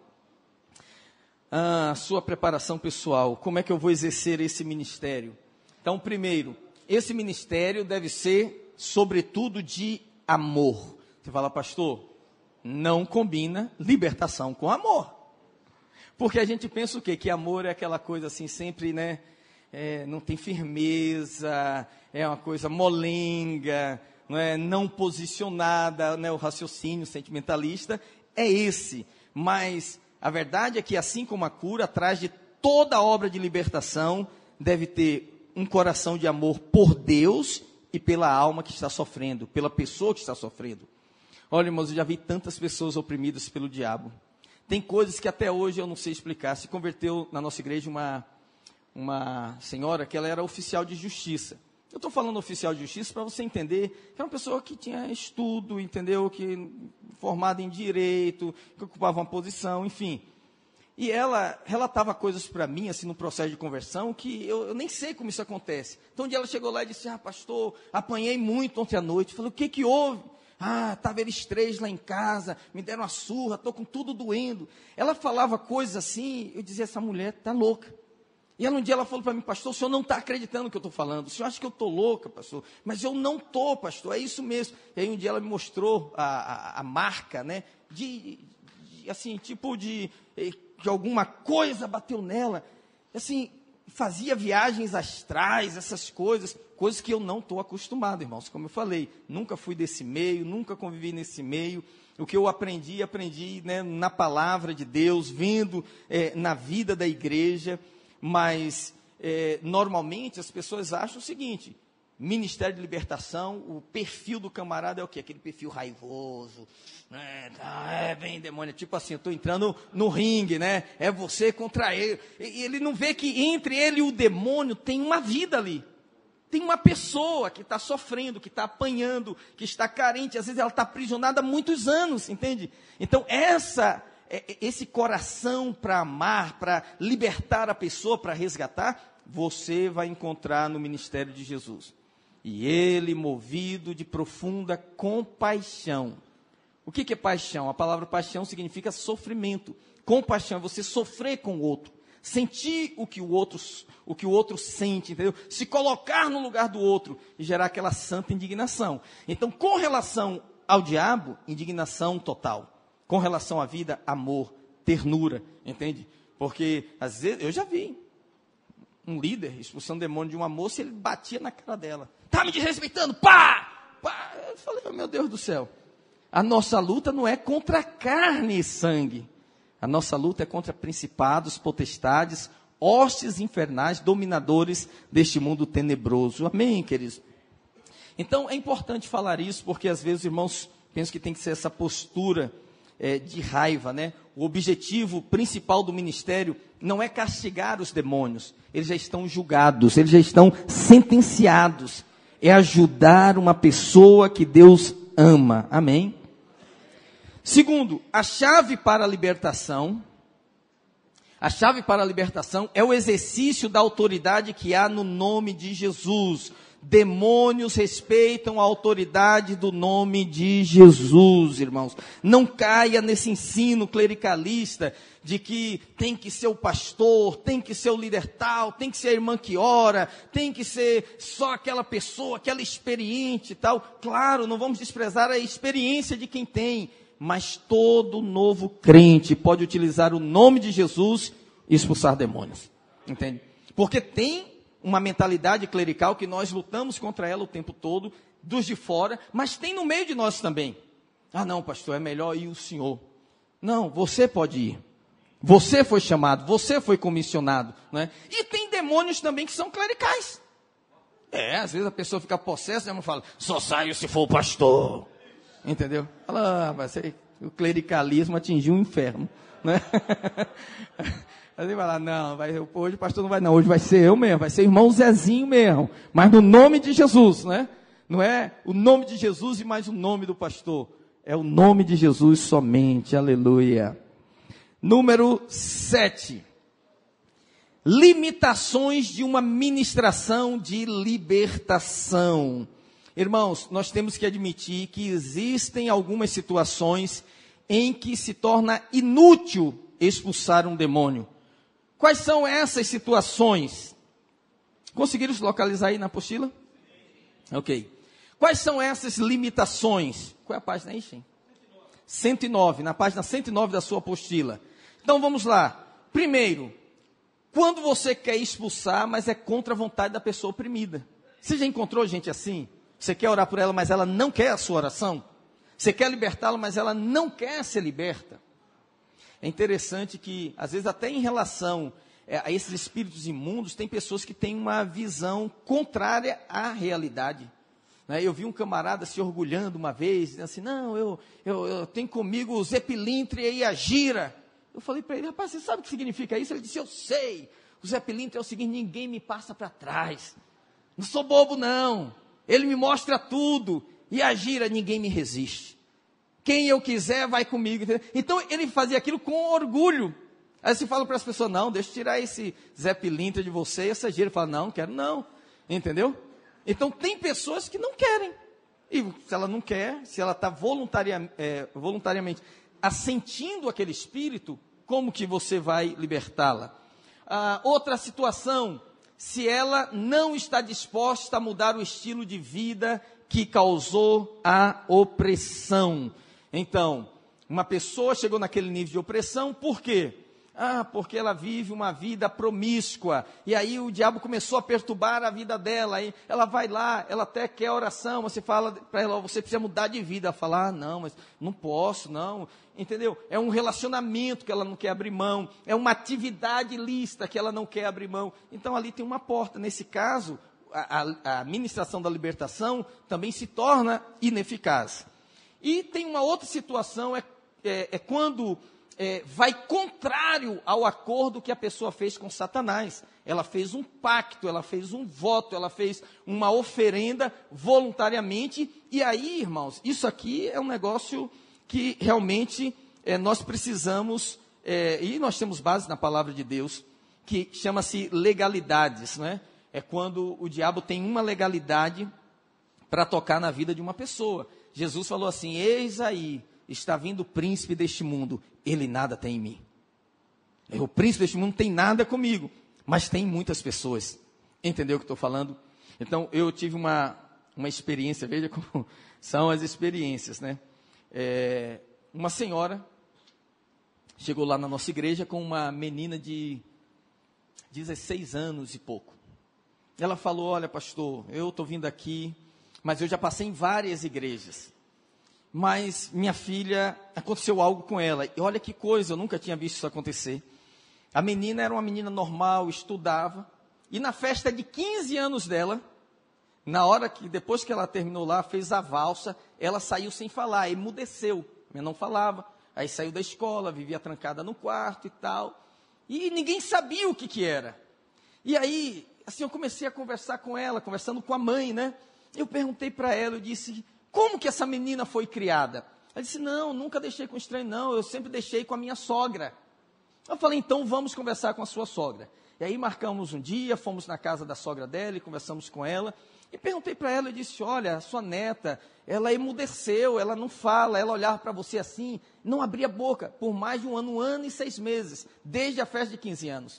Ah, sua preparação pessoal, como é que eu vou exercer esse ministério? Então, primeiro, esse ministério deve ser, sobretudo, de amor. Você fala, pastor, não combina libertação com amor. Porque a gente pensa o quê? Que amor é aquela coisa assim, sempre, né, é, não tem firmeza, é uma coisa molenga, não é, não posicionada, né, o raciocínio sentimentalista é esse, mas a verdade é que, assim como a cura, atrás de toda obra de libertação, deve ter um coração de amor por Deus e pela alma que está sofrendo, pela pessoa que está sofrendo. Olha, irmãos, eu já vi tantas pessoas oprimidas pelo diabo. Tem coisas que até hoje eu não sei explicar. Se converteu na nossa igreja uma, uma senhora que ela era oficial de justiça. Eu estou falando oficial de justiça para você entender que é uma pessoa que tinha estudo, entendeu? Que formada em direito, que ocupava uma posição, enfim. E ela relatava coisas para mim, assim, no processo de conversão, que eu, eu nem sei como isso acontece. Então, um dia ela chegou lá e disse, ah, pastor, apanhei muito ontem à noite. Eu falei, o que que houve? Ah, estava eles três lá em casa, me deram uma surra, estou com tudo doendo. Ela falava coisas assim, eu dizia, essa mulher está louca. E ela, um dia ela falou para mim, pastor, o senhor não está acreditando no que eu estou falando. O senhor acha que eu estou louca, pastor? Mas eu não estou, pastor, é isso mesmo. E aí um dia ela me mostrou a, a, a marca, né, de, de, assim, tipo de, de alguma coisa bateu nela. Assim, fazia viagens astrais, essas coisas, coisas que eu não estou acostumado, irmãos. Como eu falei, nunca fui desse meio, nunca convivi nesse meio. O que eu aprendi, aprendi né, na palavra de Deus, vendo é, na vida da igreja, mas é, normalmente as pessoas acham o seguinte: Ministério de Libertação, o perfil do camarada é o quê? Aquele perfil raivoso, né? É bem demônio, tipo assim, eu estou entrando no ringue, né? É você contra ele. E ele não vê que entre ele e o demônio tem uma vida ali. Tem uma pessoa que está sofrendo, que está apanhando, que está carente, às vezes ela está aprisionada há muitos anos, entende? Então, essa, esse coração para amar, para libertar a pessoa, para resgatar, você vai encontrar no ministério de Jesus. E ele, movido de profunda compaixão. O que, que é paixão? A palavra paixão significa sofrimento. Compaixão é você sofrer com o outro. Sentir o que o outro, o que o outro sente, entendeu? Se colocar no lugar do outro e gerar aquela santa indignação. Então, com relação ao diabo, indignação total. Com relação à vida, amor, ternura, entende? Porque, às vezes, eu já vi um líder expulsando demônio de uma moça e ele batia na cara dela. Tá me desrespeitando, pá! Pá! Eu falei, oh, meu Deus do céu. A nossa luta não é contra carne e sangue. A nossa luta é contra principados, potestades, hostes infernais, dominadores deste mundo tenebroso. Amém, queridos? Então, é importante falar isso, porque às vezes os irmãos pensam que tem que ser essa postura é, de raiva, né? O objetivo principal do ministério não é castigar os demônios. Eles já estão julgados, eles já estão sentenciados. É ajudar uma pessoa que Deus ama. Amém? Segundo, a chave para a libertação, a chave para a libertação é o exercício da autoridade que há no nome de Jesus. Demônios respeitam a autoridade do nome de Jesus, irmãos. Não caia nesse ensino clericalista de que tem que ser o pastor, tem que ser o líder tal, tem que ser a irmã que ora, tem que ser só aquela pessoa, aquela experiente e tal. Claro, não vamos desprezar a experiência de quem tem, mas todo novo crente pode utilizar o nome de Jesus e expulsar demônios, entende? Porque tem uma mentalidade clerical que nós lutamos contra ela o tempo todo, dos de fora, mas tem no meio de nós também. Ah não, pastor, é melhor ir o senhor. Não, você pode ir. Você foi chamado, você foi comissionado, né? E tem demônios também que são clericais. É, às vezes a pessoa fica possessa e fala, só saio se for o pastor. Entendeu? Fala, ah, mas o clericalismo atingiu o inferno, né? Aí ele vai lá, não, vai, hoje o pastor não vai não, hoje vai ser eu mesmo, vai ser o irmão Zezinho mesmo, mas no nome de Jesus, né? Não é o nome de Jesus e mais o nome do pastor, é o nome de Jesus somente, aleluia. Número sete, limitações de uma ministração de libertação. Irmãos, nós temos que admitir que existem algumas situações em que se torna inútil expulsar um demônio. Quais são essas situações? Conseguiram se localizar aí na apostila? Ok. Quais são essas limitações? Qual é a página aí, Shem? cento e nove, na página cento e nove da sua apostila. Então vamos lá. Primeiro, quando você quer expulsar, mas é contra a vontade da pessoa oprimida. Você já encontrou gente assim? Você quer orar por ela, mas ela não quer a sua oração? Você quer libertá-la, mas ela não quer ser liberta? É interessante que, às vezes, até em relação é, a esses espíritos imundos, tem pessoas que têm uma visão contrária à realidade. Né? Eu vi um camarada se orgulhando uma vez, dizendo assim, não, eu, eu, eu tenho comigo o Zé Pilintra e a Gira. Eu falei para ele, rapaz, você sabe o que significa isso? Ele disse, eu sei. O Zé Pilintra é o seguinte, ninguém me passa para trás. Não sou bobo, não. Ele me mostra tudo. E a Gira, ninguém me resiste. Quem eu quiser vai comigo. Entendeu? Então ele fazia aquilo com orgulho. Aí você fala para as pessoas, não, deixa eu tirar esse Zé Pilintra de você. E essa Gira fala, não, não quero não. Entendeu? Então tem pessoas que não querem. E se ela não quer, se ela está voluntaria, é, voluntariamente assentindo aquele espírito, como que você vai libertá-la? Ah, outra situação, se ela não está disposta a mudar o estilo de vida que causou a opressão. Então, uma pessoa chegou naquele nível de opressão, por quê? Ah, porque ela vive uma vida promíscua, e aí o diabo começou a perturbar a vida dela, aí ela vai lá, ela até quer oração, você fala para ela, você precisa mudar de vida, ela fala, ah, não, mas não posso, não, entendeu? É um relacionamento que ela não quer abrir mão, é uma atividade lícita que ela não quer abrir mão, então ali tem uma porta. Nesse caso, a, a, a ministração da libertação também se torna ineficaz. E tem uma outra situação, é, é, é quando... É, vai contrário ao acordo que a pessoa fez com Satanás. Ela fez um pacto, ela fez um voto, ela fez uma oferenda voluntariamente. E aí, irmãos, isso aqui é um negócio que realmente é, nós precisamos, é, e nós temos base na palavra de Deus, que chama-se legalidades, né? É quando o diabo tem uma legalidade para tocar na vida de uma pessoa. Jesus falou assim, eis aí, está vindo o príncipe deste mundo, ele nada tem em mim. O príncipe deste mundo não tem nada comigo, mas tem muitas pessoas. Entendeu o que estou falando? Então, eu tive uma, uma experiência, veja como são as experiências, né? É, uma senhora chegou lá na nossa igreja com uma menina de dezesseis anos e pouco. Ela falou, olha pastor, eu estou vindo aqui, mas eu já passei em várias igrejas. Mas minha filha, aconteceu algo com ela. E olha que coisa, eu nunca tinha visto isso acontecer. A menina era uma menina normal, estudava. E na festa de quinze anos dela, na hora que, depois que ela terminou lá, fez a valsa, ela saiu sem falar, emudeceu. Não falava. Aí saiu da escola, vivia trancada no quarto e tal. E ninguém sabia o que que era. E aí, assim, eu comecei a conversar com ela, conversando com a mãe, né? Eu perguntei para ela, eu disse... Como que essa menina foi criada? Ela disse, não, nunca deixei com estranho, não, eu sempre deixei com a minha sogra. Eu falei, então vamos conversar com a sua sogra. E aí marcamos um dia, fomos na casa da sogra dela e conversamos com ela. E perguntei para ela, eu disse, olha, a sua neta, ela emudeceu, ela não fala, ela olhava para você assim, não abria a boca, por mais de um ano, um ano e seis meses, desde a festa de quinze anos.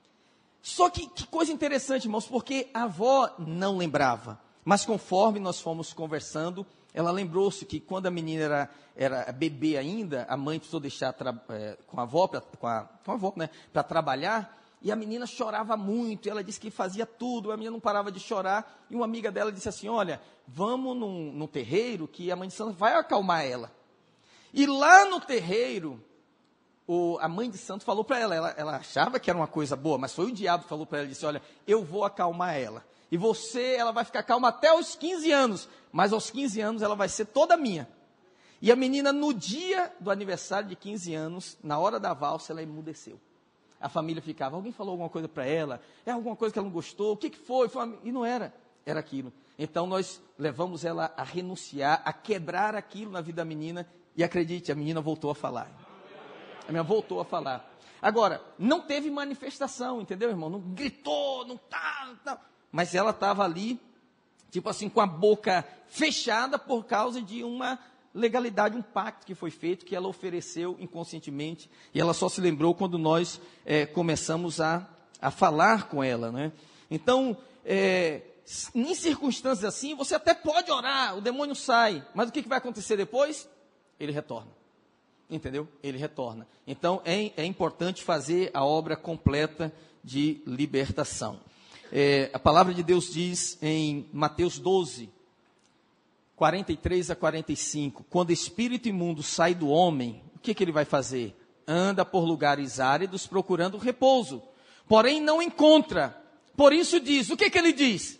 Só que, que coisa interessante, irmãos, porque a avó não lembrava. Mas conforme nós fomos conversando, ela lembrou-se que quando a menina era, era bebê ainda, a mãe precisou deixar é, com a avó, pra, com, a, com a avó, né, para trabalhar, e a menina chorava muito, e ela disse que fazia tudo, a menina não parava de chorar, e uma amiga dela disse assim, olha, vamos num, num terreiro que a mãe de santo vai acalmar ela. E lá no terreiro, o, a mãe de santo falou para ela, ela, ela achava que era uma coisa boa, mas foi o diabo que falou para ela, disse, olha, eu vou acalmar ela. E você, ela vai ficar calma até os quinze anos, mas aos quinze anos ela vai ser toda minha. E a menina, no dia do aniversário de quinze anos, na hora da valsa, ela emudeceu. A família ficava, alguém falou alguma coisa para ela? É alguma coisa que ela não gostou? O que, que foi? foi uma... E não era, era aquilo. Então nós levamos ela a renunciar, a quebrar aquilo na vida da menina, e acredite, a menina voltou a falar. A menina voltou a falar. Agora, não teve manifestação, entendeu, irmão? Não gritou, não tá, não tá. Mas ela estava ali, tipo assim, com a boca fechada por causa de uma legalidade, um pacto que foi feito, que ela ofereceu inconscientemente, e ela só se lembrou quando nós é, começamos a, a falar com ela, né? Então, é, em circunstâncias assim, você até pode orar, o demônio sai, mas o que, que vai acontecer depois? Ele retorna, entendeu? Ele retorna. Então, é, é importante fazer a obra completa de libertação. É, a palavra de Deus diz em Mateus doze, quarenta e três a quarenta e cinco, quando espírito imundo sai do homem, o que, que ele vai fazer? Anda por lugares áridos procurando repouso, porém não encontra, por isso diz, o que, que ele diz?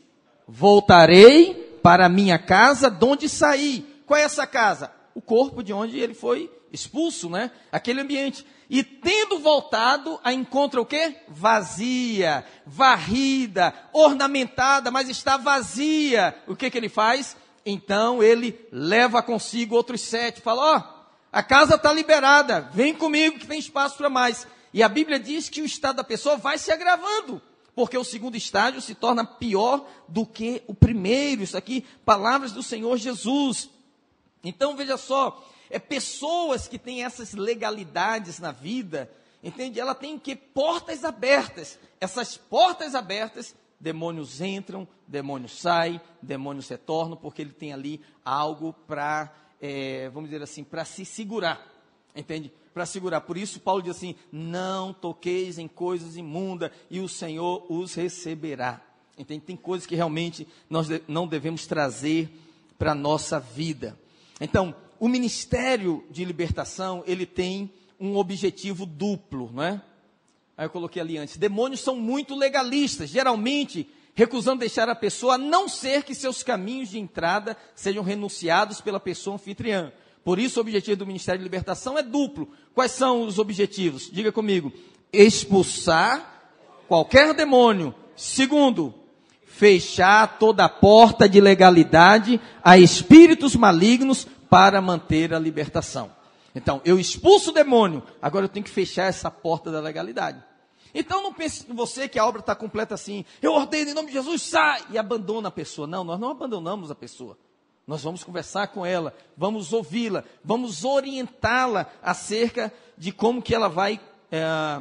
Voltarei para a minha casa de onde saí. Qual é essa casa? O corpo de onde ele foi expulso, né? Aquele ambiente. E tendo voltado, a encontra o quê? Vazia, varrida, ornamentada, mas está vazia. O que que ele faz? Então ele leva consigo outros sete, fala, ó, oh, a casa está liberada, vem comigo que tem espaço para mais. E a Bíblia diz que o estado da pessoa vai se agravando, porque o segundo estágio se torna pior do que o primeiro. Isso aqui, palavras do Senhor Jesus. Então veja só, é pessoas que têm essas legalidades na vida, entende? Ela tem que portas abertas. Essas portas abertas, demônios entram, demônios saem, demônios retornam, porque ele tem ali algo para, é, vamos dizer assim, para se segurar. Entende? Para segurar. Por isso Paulo diz assim, não toqueis em coisas imundas e o Senhor os receberá. Entende? Tem coisas que realmente nós não devemos trazer para a nossa vida. Então, o ministério de libertação, ele tem um objetivo duplo, não é? Aí eu coloquei ali antes, demônios são muito legalistas, geralmente recusando deixar a pessoa, a não ser que seus caminhos de entrada sejam renunciados pela pessoa anfitriã. Por isso o objetivo do ministério de libertação é duplo. Quais são os objetivos? Diga comigo. Expulsar qualquer demônio. Segundo, fechar toda a porta de legalidade a espíritos malignos para manter a libertação. Então, eu expulso o demônio, agora eu tenho que fechar essa porta da legalidade. Então, não pense em você que a obra está completa assim, eu ordeno em nome de Jesus, sai, e abandona a pessoa. Não, nós não abandonamos a pessoa. Nós vamos conversar com ela, vamos ouvi-la, vamos orientá-la acerca de como que ela vai é,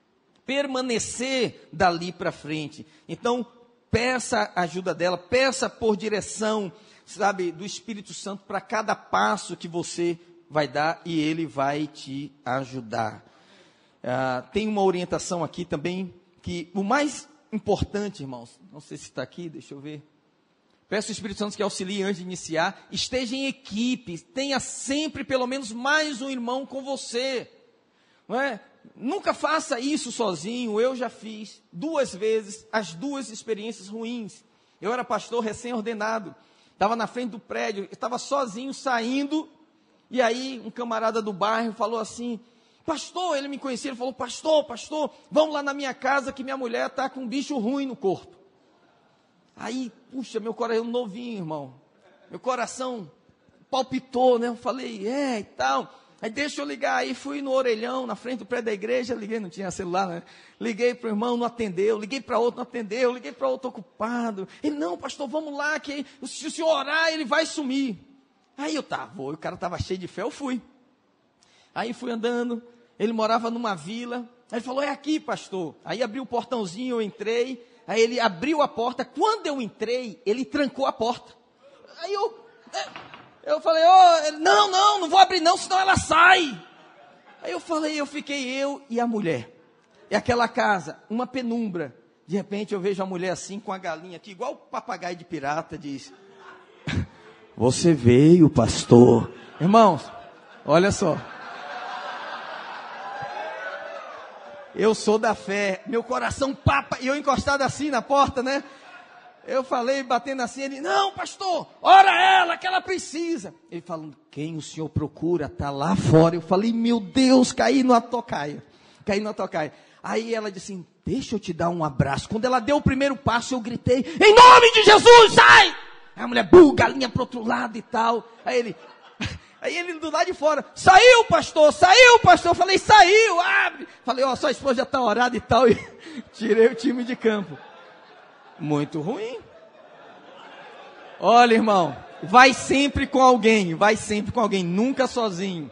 permanecer dali para frente. Então, peça a ajuda dela, peça por direção, sabe, do Espírito Santo para cada passo que você vai dar e ele vai te ajudar. Ah, tem uma orientação aqui também, que o mais importante, irmãos, não sei se está aqui, deixa eu ver. Peço ao Espírito Santo que auxilie antes de iniciar, esteja em equipe, tenha sempre pelo menos mais um irmão com você. Não é? Nunca faça isso sozinho, eu já fiz duas vezes, as duas experiências ruins. Eu era pastor recém-ordenado, estava na frente do prédio, estava sozinho saindo, e aí um camarada do bairro falou assim, pastor, ele me conhecia, ele falou, pastor, pastor, vamos lá na minha casa que minha mulher está com um bicho ruim no corpo. Aí, puxa, meu coração novinho, irmão, meu coração palpitou, né, eu falei, é, e tal, aí deixa eu ligar, aí fui no orelhão, na frente do prédio da igreja, liguei, não tinha celular, né, liguei para o irmão, não atendeu, liguei para outro, não atendeu, liguei para outro ocupado, ele, não, pastor, vamos lá, que se o senhor orar, ele vai sumir. Aí eu, tá, vou, o cara estava cheio de fé, eu fui. Aí fui andando, ele morava numa vila, aí ele falou, é aqui, pastor. Aí abriu o portãozinho, eu entrei, aí ele abriu a porta, quando eu entrei, ele trancou a porta. Aí eu, eu falei, oh, ele, não, não, não vou abrir não, senão ela sai. Aí eu falei, eu fiquei eu e a mulher. E aquela casa, uma penumbra. De repente eu vejo a mulher assim, com a galinha aqui, igual o papagaio de pirata, diz, você veio, pastor. Irmãos, olha só. Eu sou da fé, meu coração papa, e eu encostado assim na porta, né? Eu falei, batendo assim, ele, não, pastor, ora ela, que ela precisa. Ele falando, quem o senhor procura, está lá fora. Eu falei, meu Deus, caí no atocaia, caí no atocaia. Aí ela disse assim, deixa eu te dar um abraço. Quando ela deu o primeiro passo, eu gritei, em nome de Jesus, sai! Aí a mulher, bu, galinha pro outro lado e tal. Aí ele... Aí ele do lado de fora, saiu pastor, saiu pastor, eu falei, saiu, abre. Falei, ó, oh, sua esposa já está orada e tal, e tirei o time de campo. Muito ruim. Olha, irmão, vai sempre com alguém, vai sempre com alguém, nunca sozinho.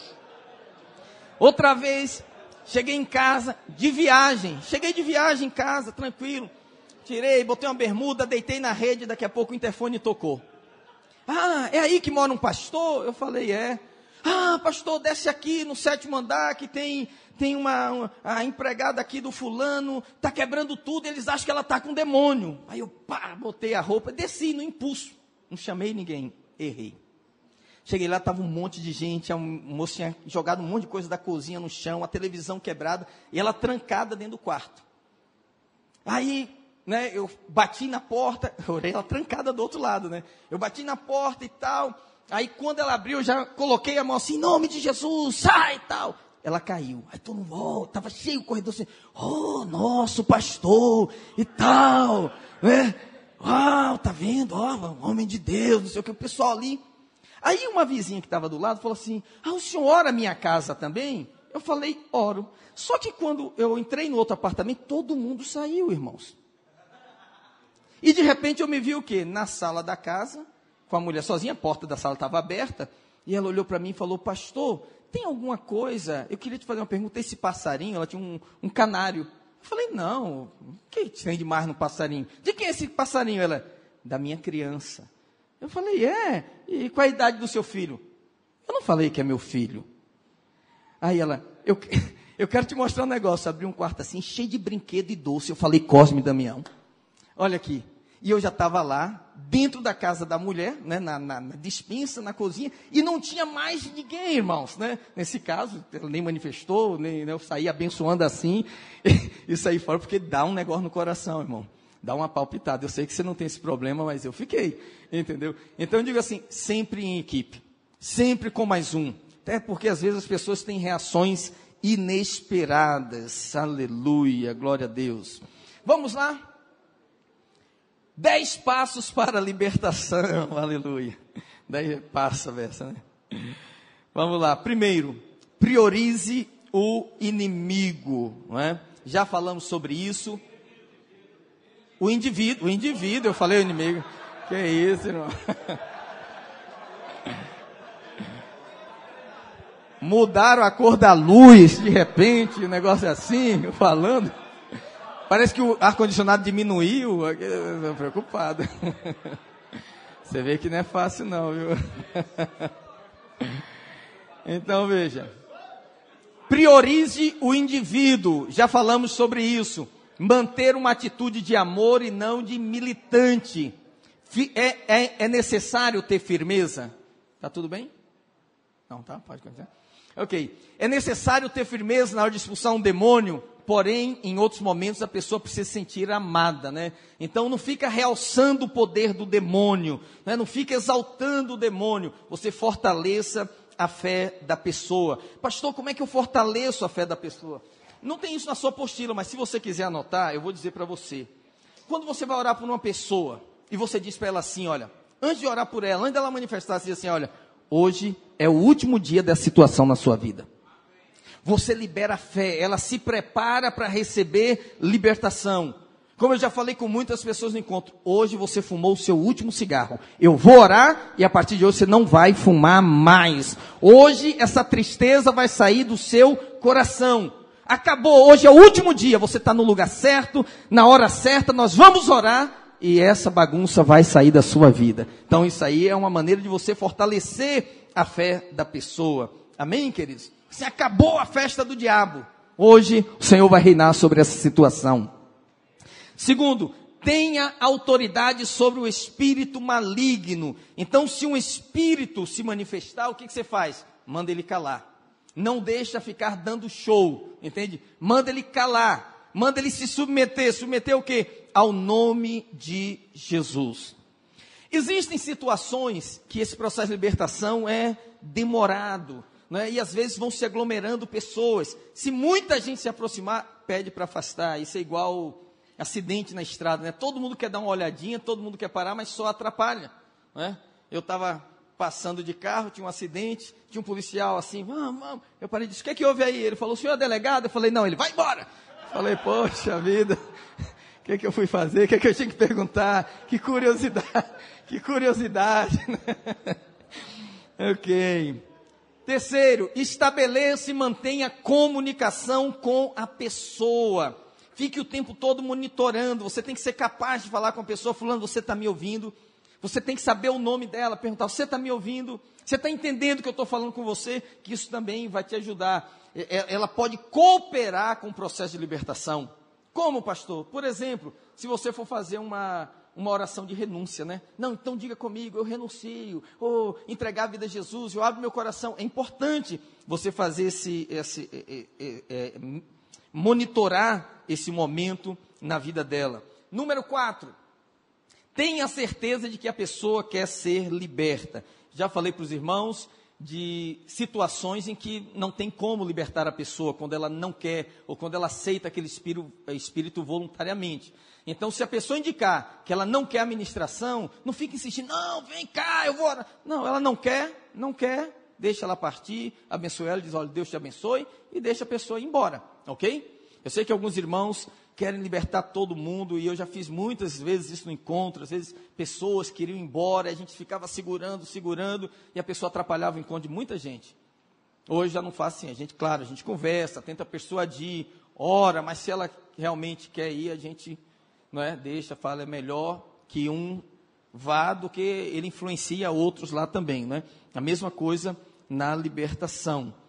Outra vez, cheguei em casa, de viagem, cheguei de viagem em casa, tranquilo. Tirei, botei uma bermuda, deitei na rede, daqui a pouco o interfone tocou. Ah, é aí que mora um pastor? Eu falei, é. Ah, pastor, desce aqui no sétimo andar, que tem, tem uma, uma a empregada aqui do fulano, está quebrando tudo, eles acham que ela está com demônio. Aí eu, pá, botei a roupa, desci no impulso. Não chamei ninguém, errei. Cheguei lá, estava um monte de gente, a moça tinha jogado um monte de coisa da cozinha no chão, a televisão quebrada, e ela trancada dentro do quarto. Aí... Né, eu bati na porta, eu orei ela trancada do outro lado, né? Eu bati na porta e tal, aí quando ela abriu, eu já coloquei a mão assim, em nome de Jesus, sai e tal. Ela caiu, aí todo mundo, oh, estava cheio o corredor assim, oh, nosso pastor e tal, né? Uau, tá vendo, ó, oh, homem de Deus, não sei o que, o pessoal ali. Aí uma vizinha que estava do lado falou assim, ah, o senhor ora a minha casa também? Eu falei, oro. Só que quando eu entrei no outro apartamento, todo mundo saiu, irmãos. E de repente eu me vi o quê? Na sala da casa, com a mulher sozinha, a porta da sala estava aberta, e ela olhou para mim e falou, pastor, tem alguma coisa, eu queria te fazer uma pergunta, esse passarinho, ela tinha um, um canário. Eu falei, não, o que tem de mais no passarinho? De quem é esse passarinho? Ela, da minha criança. Eu falei, é, e qual a idade do seu filho? Eu não falei que é meu filho. Aí ela, eu, eu quero te mostrar um negócio. Abri um quarto assim, cheio de brinquedo e doce. Eu falei, Cosme e Damião, olha aqui. E eu já estava lá, dentro da casa da mulher, né, na, na, na despensa, na cozinha, e não tinha mais ninguém, irmãos, né? Nesse caso, ela nem manifestou, nem, né, eu saí abençoando assim, e saí fora, porque dá um negócio no coração, irmão. Dá uma palpitada. Eu sei que você não tem esse problema, mas eu fiquei, entendeu? Então eu digo assim, sempre em equipe, sempre com mais um. Até porque às vezes as pessoas têm reações inesperadas. Aleluia, glória a Deus. Vamos lá? Dez passos para a libertação, aleluia. Dez passos, essa, né? Vamos lá. Primeiro, priorize o inimigo, não é? Já falamos sobre isso. O indivíduo, o indivíduo, eu falei o inimigo. Que é isso, irmão? Mudaram a cor da luz, de repente, o um negócio assim, eu falando. Parece que o ar-condicionado diminuiu, estou preocupado. Você vê que não é fácil não, viu? Então, veja. Priorize o indivíduo, já falamos sobre isso. Manter uma atitude de amor e não de militante. É, é, é necessário ter firmeza? Tá tudo bem? Não, tá? Pode continuar. Ok. É necessário ter firmeza na hora de expulsar um demônio? Porém, em outros momentos, a pessoa precisa se sentir amada, né? Então, não fica realçando o poder do demônio, né? Não fica exaltando o demônio. Você fortaleça a fé da pessoa. Pastor, como é que eu fortaleço a fé da pessoa? Não tem isso na sua apostila, mas se você quiser anotar, eu vou dizer para você. Quando você vai orar por uma pessoa, e você diz para ela assim, olha, antes de orar por ela, antes dela manifestar, você diz assim, olha, hoje é o último dia dessa situação na sua vida. Você libera a fé, ela se prepara para receber libertação. Como eu já falei com muitas pessoas no encontro, hoje você fumou o seu último cigarro. Eu vou orar e a partir de hoje você não vai fumar mais. Hoje essa tristeza vai sair do seu coração. Acabou, hoje é o último dia, você está no lugar certo, na hora certa, nós vamos orar e essa bagunça vai sair da sua vida. Então isso aí é uma maneira de você fortalecer a fé da pessoa. Amém, queridos? Se acabou a festa do diabo, hoje o Senhor vai reinar sobre essa situação. Segundo, tenha autoridade sobre o espírito maligno. Então, se um espírito se manifestar, o que, que você faz? Manda ele calar. Não deixa ficar dando show, entende? Manda ele calar, manda ele se submeter. Submeter o quê? Ao nome de Jesus. Existem situações que esse processo de libertação é demorado, né? E às vezes vão se aglomerando pessoas. Se muita gente se aproximar, pede para afastar. Isso é igual acidente na estrada, né? Todo mundo quer dar uma olhadinha, todo mundo quer parar, mas só atrapalha, né? Eu estava passando de carro, tinha um acidente, tinha um policial assim, vamos, vamos. Eu parei e disse, o que é que houve aí? Ele falou, o senhor é delegado? Eu falei, não. Ele, vai embora. Eu falei, poxa vida, o que é que eu fui fazer? O que é que eu tinha que perguntar? Que curiosidade, que curiosidade, né? Ok. Terceiro, estabeleça e mantenha comunicação com a pessoa. Fique o tempo todo monitorando. Você tem que ser capaz de falar com a pessoa, fulano, você está me ouvindo? Você tem que saber o nome dela, perguntar, você está me ouvindo? Você está entendendo o que eu estou falando com você? Que isso também vai te ajudar. Ela pode cooperar com o processo de libertação. Como, pastor? Por exemplo, se você for fazer uma, uma oração de renúncia, né? Não, então diga comigo, eu renuncio, ou entregar a vida a Jesus, eu abro meu coração. É importante você fazer esse, esse é, é, é, monitorar esse momento na vida dela. Número quatro, tenha certeza de que a pessoa quer ser liberta. Já falei para os irmãos de situações em que não tem como libertar a pessoa, quando ela não quer, ou quando ela aceita aquele espírito, espírito voluntariamente. Então, se a pessoa indicar que ela não quer a ministração, não fique insistindo, não, vem cá, eu vou orar. Não, ela não quer, não quer, deixa ela partir, abençoe ela, diz, olha, Deus te abençoe, e deixa a pessoa ir embora, ok? Eu sei que alguns irmãos querem libertar todo mundo, e eu já fiz muitas vezes isso no encontro, às vezes pessoas queriam ir embora, a gente ficava segurando, segurando, e a pessoa atrapalhava o encontro de muita gente. Hoje já não faz assim, a gente, claro, a gente conversa, tenta persuadir, ora, mas se ela realmente quer ir, a gente, não é, deixa, fala, é melhor que um vá do que ele influencia outros lá também, não é? A mesma coisa na libertação.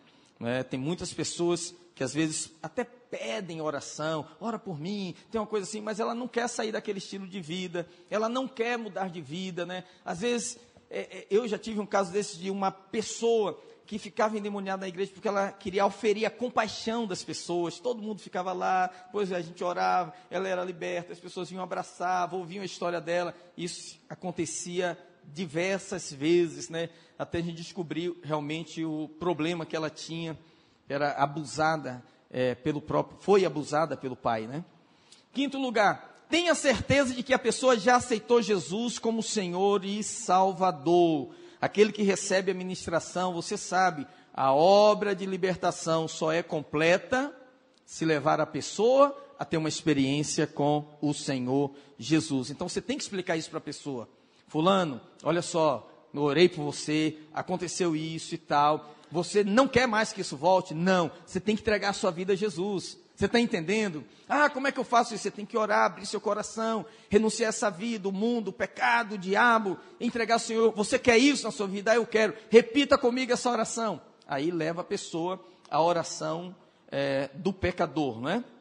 né? Tem muitas pessoas que às vezes até pedem oração, ora por mim, tem uma coisa assim, mas ela não quer sair daquele estilo de vida, ela não quer mudar de vida, né? Às vezes, é, é, eu já tive um caso desse de uma pessoa que ficava endemoniada na igreja porque ela queria oferir a compaixão das pessoas, todo mundo ficava lá, depois a gente orava, ela era liberta, as pessoas vinham abraçar, ouviam a história dela, isso acontecia diversas vezes, né? Até a gente descobriu realmente o problema que ela tinha, era abusada é, pelo próprio, foi abusada pelo pai, né? Quinto lugar, tenha certeza de que a pessoa já aceitou Jesus como Senhor e Salvador. Aquele que recebe a ministração, você sabe, a obra de libertação só é completa se levar a pessoa a ter uma experiência com o Senhor Jesus. Então você tem que explicar isso para a pessoa. Fulano, olha só, eu orei por você, aconteceu isso e tal. Você não quer mais que isso volte? Não, você tem que entregar a sua vida a Jesus. Você está entendendo? Ah, como é que eu faço isso? Você tem que orar, abrir seu coração, renunciar a essa vida, o mundo, o pecado, o diabo, entregar ao Senhor. Você quer isso na sua vida? Ah, eu quero. Repita comigo essa oração. Aí leva a pessoa à oração é, do pecador, não é?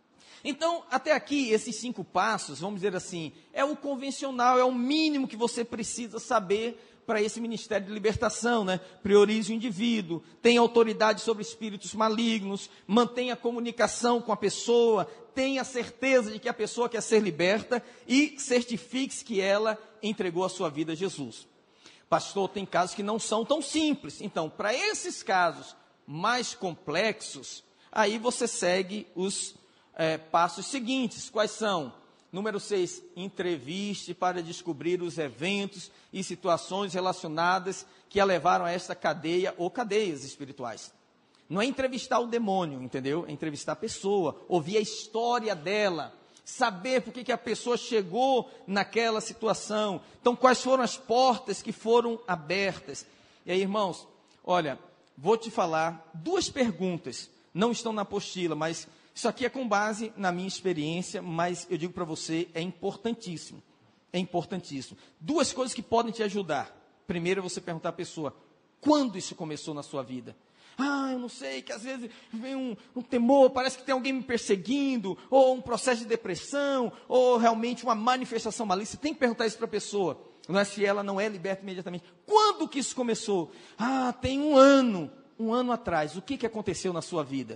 Então, até aqui, esses cinco passos, vamos dizer assim, é o convencional, é o mínimo que você precisa saber para esse ministério de libertação, né? Priorize o indivíduo, tenha autoridade sobre espíritos malignos, mantenha comunicação com a pessoa, tenha certeza de que a pessoa quer ser liberta e certifique-se que ela entregou a sua vida a Jesus. Pastor, tem casos que não são tão simples. Então, para esses casos mais complexos, aí você segue os é, passos seguintes. Quais são? Número seis, entreviste para descobrir os eventos e situações relacionadas que a levaram a esta cadeia ou cadeias espirituais. Não é entrevistar o demônio, entendeu? É entrevistar a pessoa, ouvir a história dela, saber por que, que a pessoa chegou naquela situação. Então, quais foram as portas que foram abertas? E aí, irmãos, olha, vou te falar duas perguntas, não estão na apostila, mas isso aqui é com base na minha experiência, mas eu digo para você, é importantíssimo, é importantíssimo. Duas coisas que podem te ajudar. Primeiro é você perguntar à pessoa, quando isso começou na sua vida? Ah, eu não sei, que às vezes vem um, um temor, parece que tem alguém me perseguindo, ou um processo de depressão, ou realmente uma manifestação maligna. Você tem que perguntar isso para a pessoa, não é se ela não é liberta imediatamente. Quando que isso começou? Ah, tem um ano, um ano atrás, o que, que aconteceu na sua vida?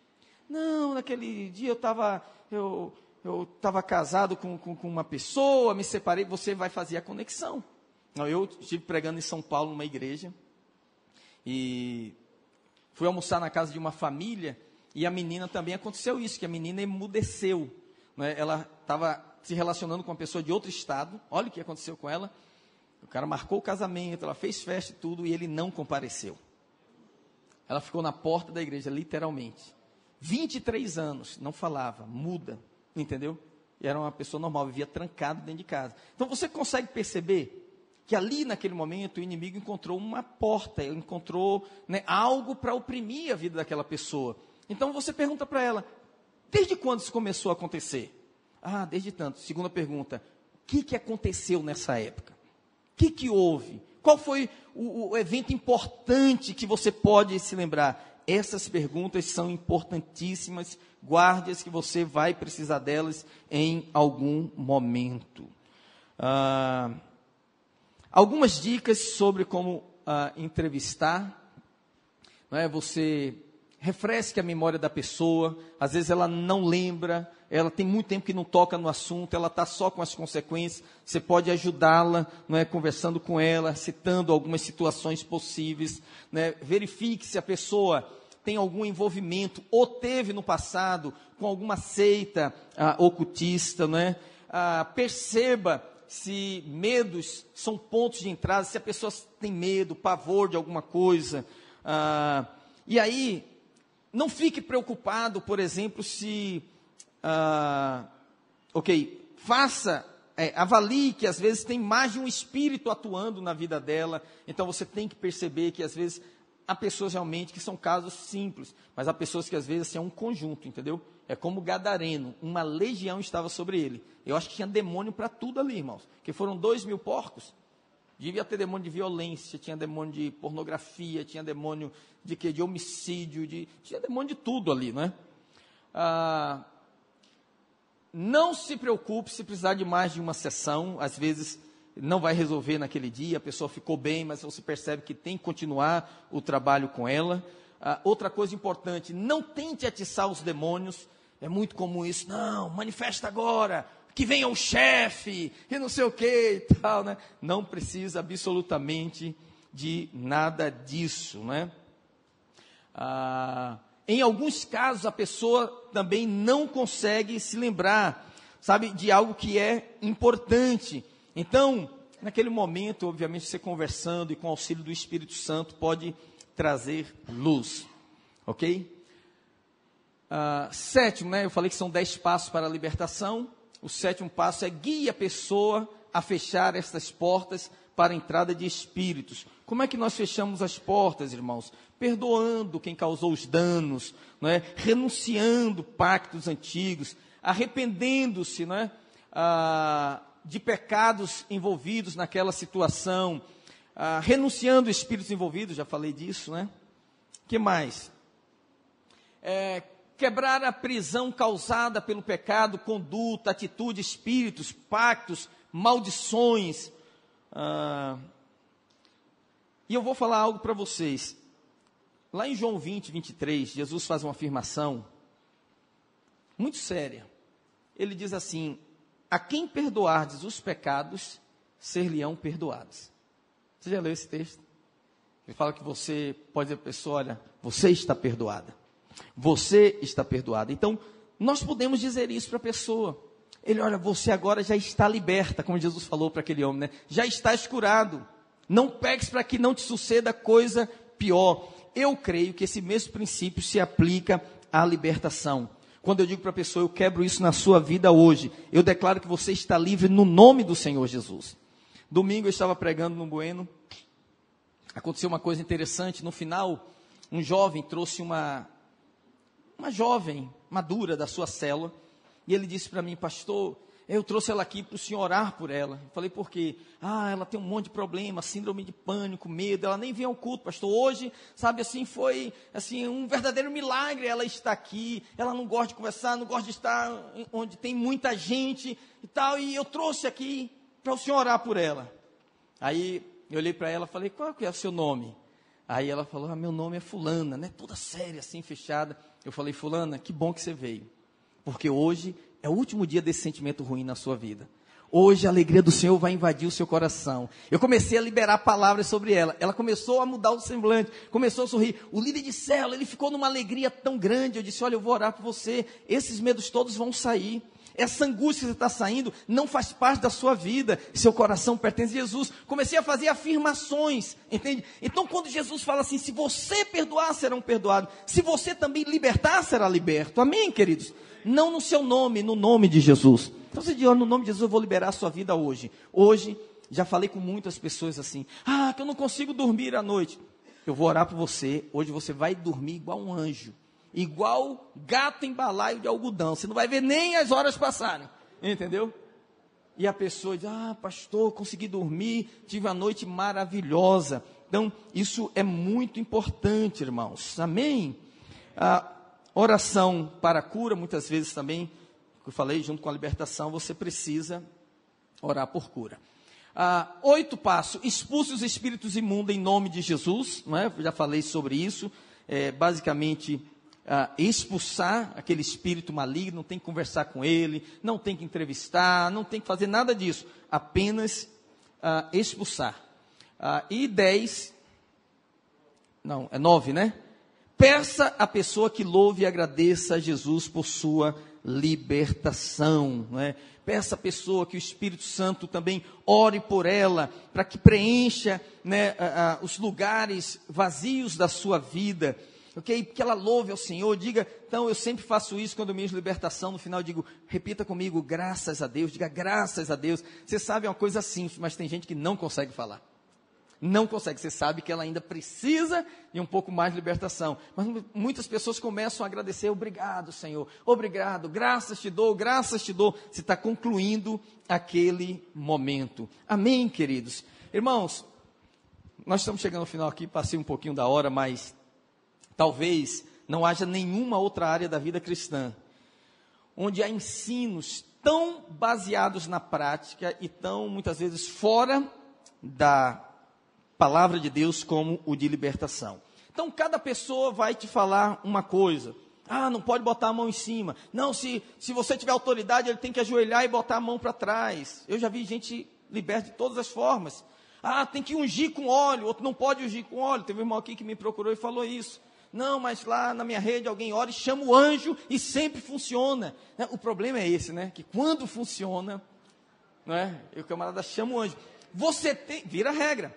Não, naquele dia eu estava eu, eu tava casado com, com, com uma pessoa, me separei, você vai fazer a conexão. Eu estive pregando em São Paulo, numa igreja, e fui almoçar na casa de uma família, e a menina também aconteceu isso, que a menina emudeceu, né? Ela estava se relacionando com uma pessoa de outro estado, olha o que aconteceu com ela, o cara marcou o casamento, ela fez festa e tudo, e ele não compareceu. Ela ficou na porta da igreja, literalmente. vinte e três anos, não falava, muda, entendeu? E era uma pessoa normal, vivia trancado dentro de casa. Então você consegue perceber que ali naquele momento o inimigo encontrou uma porta, ele encontrou, né, algo para oprimir a vida daquela pessoa. Então você pergunta para ela, desde quando isso começou a acontecer? Ah, desde tanto. Segunda pergunta, o que, que aconteceu nessa época? O que, que houve? Qual foi o, o evento importante que você pode se lembrar? Essas perguntas são importantíssimas, guarde-as que você vai precisar delas em algum momento. Ah, algumas dicas sobre como ah, entrevistar, não é? Você refresque a memória da pessoa, às vezes ela não lembra, ela tem muito tempo que não toca no assunto, ela está só com as consequências, você pode ajudá-la, não é? Conversando com ela, citando algumas situações possíveis, né? Verifique se a pessoa tem algum envolvimento, ou teve no passado, com alguma seita ah, ocultista, né? Ah, perceba se medos são pontos de entrada, se a pessoa tem medo, pavor de alguma coisa, ah, e aí, não fique preocupado, por exemplo, se, ah, ok, faça, é, avalie que às vezes tem mais de um espírito atuando na vida dela, então você tem que perceber que às vezes há pessoas realmente que são casos simples, mas há pessoas que às vezes assim, é um conjunto, entendeu? É como Gadareno, uma legião estava sobre ele. Eu acho que tinha demônio para tudo ali, irmãos, que foram dois mil porcos. Devia ter demônio de violência, tinha demônio de pornografia, tinha demônio de quê? De homicídio, de, tinha demônio de tudo ali, não é? Ah, não se preocupe se precisar de mais de uma sessão, às vezes não vai resolver naquele dia, a pessoa ficou bem, mas você percebe que tem que continuar o trabalho com ela. Ah, outra coisa importante, não tente atiçar os demônios, é muito comum isso, não, manifesta agora, que venha o chefe, e não sei o que e tal, né? Não precisa absolutamente de nada disso, né? Ah, em alguns casos, a pessoa também não consegue se lembrar, sabe, de algo que é importante. Então, naquele momento, obviamente, você conversando e com o auxílio do Espírito Santo pode trazer luz, ok? Ah, sétimo, né? Eu falei que são dez passos para a libertação. O sétimo passo é guie a pessoa a fechar estas portas para a entrada de espíritos. Como é que nós fechamos as portas, irmãos? Perdoando quem causou os danos, não é? Renunciando pactos antigos, arrependendo-se, não é? Ah, de pecados envolvidos naquela situação, ah, renunciando espíritos envolvidos, já falei disso, né? O que mais? É, quebrar a prisão causada pelo pecado, conduta, atitude, espíritos, pactos, maldições. Ah, e eu vou falar algo para vocês. Lá em João vinte, vinte e três, Jesus faz uma afirmação muito séria. Ele diz assim: a quem perdoardes os pecados, ser-lhe-ão perdoados. Você já leu esse texto? Ele fala que você pode dizer para a pessoa: olha, você está perdoada. Você está perdoado. Então, nós podemos dizer isso para a pessoa. Ele, olha, você agora já está liberta, como Jesus falou para aquele homem, né? Já estás curado. Não peques para que não te suceda coisa pior. Eu creio que esse mesmo princípio se aplica à libertação. Quando eu digo para a pessoa, eu quebro isso na sua vida hoje, eu declaro que você está livre no nome do Senhor Jesus. Domingo eu estava pregando no Bueno. Aconteceu uma coisa interessante. No final, um jovem trouxe uma... uma jovem madura da sua célula, e ele disse para mim: pastor, eu trouxe ela aqui para o senhor orar por ela. Eu falei: por quê? Ah, ela tem um monte de problema, síndrome de pânico, medo, ela nem vem ao culto, pastor. Hoje, sabe, assim, foi assim, um verdadeiro milagre ela está aqui, ela não gosta de conversar, não gosta de estar onde tem muita gente e tal, e eu trouxe aqui para o senhor orar por ela. Aí, eu olhei para ela e falei: qual que é o seu nome? Aí ela falou: ah, meu nome é fulana, né, toda séria, assim, fechada. Eu falei: fulana, que bom que você veio, porque hoje é o último dia desse sentimento ruim na sua vida. Hoje a alegria do Senhor vai invadir o seu coração. Eu comecei a liberar palavras sobre ela. Ela começou a mudar o semblante, começou a sorrir. O líder de célula, ele ficou numa alegria tão grande. Eu disse: olha, eu vou orar por você, esses medos todos vão sair. Essa angústia que você está saindo não faz parte da sua vida. Seu coração pertence a Jesus. Comecei a fazer afirmações, entende? Então, quando Jesus fala assim: se você perdoar, serão perdoados. Se você também libertar, será liberto. Amém, queridos? Não no seu nome, no nome de Jesus. Então você diz: oh, no nome de Jesus eu vou liberar a sua vida hoje. Hoje, já falei com muitas pessoas assim: ah, que eu não consigo dormir à noite. Eu vou orar por você. Hoje você vai dormir igual um anjo. Igual gato em balaio de algodão. Você não vai ver nem as horas passarem. Entendeu? E a pessoa diz: ah, pastor, consegui dormir, tive uma noite maravilhosa. Então, isso é muito importante, irmãos. Amém? A oração para a cura, muitas vezes também, eu falei, junto com a libertação, você precisa orar por cura. Ah, oito passos: expulse os espíritos imundos em nome de Jesus. Não é? Eu já falei sobre isso. É, basicamente... Uh, expulsar aquele espírito maligno, não tem que conversar com ele, não tem que entrevistar, não tem que fazer nada disso, apenas uh, expulsar. Uh, e dez, não, é nove, né? Peça a pessoa que louve e agradeça a Jesus por sua libertação, não é? Peça a pessoa que o Espírito Santo também ore por ela, para que preencha, né, uh, uh, os lugares vazios da sua vida. Ok? Que ela louve ao Senhor, diga, então eu sempre faço isso quando eu me libertação, no final eu digo, repita comigo, graças a Deus, diga graças a Deus. Você sabe, é uma coisa simples, mas tem gente que não consegue falar. Não consegue, você sabe que ela ainda precisa de um pouco mais de libertação. Mas muitas pessoas começam a agradecer: obrigado, Senhor, obrigado, graças te dou, graças te dou. Você está concluindo aquele momento. Amém, queridos? Irmãos, nós estamos chegando ao final aqui, passei um pouquinho da hora, mas talvez não haja nenhuma outra área da vida cristã onde há ensinos tão baseados na prática e tão, muitas vezes, fora da palavra de Deus como o de libertação. Então, cada pessoa vai te falar uma coisa. Ah, não pode botar a mão em cima. Não, se, se você tiver autoridade, ele tem que ajoelhar e botar a mão para trás. Eu já vi gente liberta de todas as formas. Ah, tem que ungir com óleo, outro não pode ungir com óleo. Teve um irmão aqui que me procurou e falou isso. Não, mas lá na minha rede alguém ora e chama o anjo e sempre funciona. O problema é esse, né? Que quando funciona, não é? E o camarada chama o anjo. Você tem, vira regra.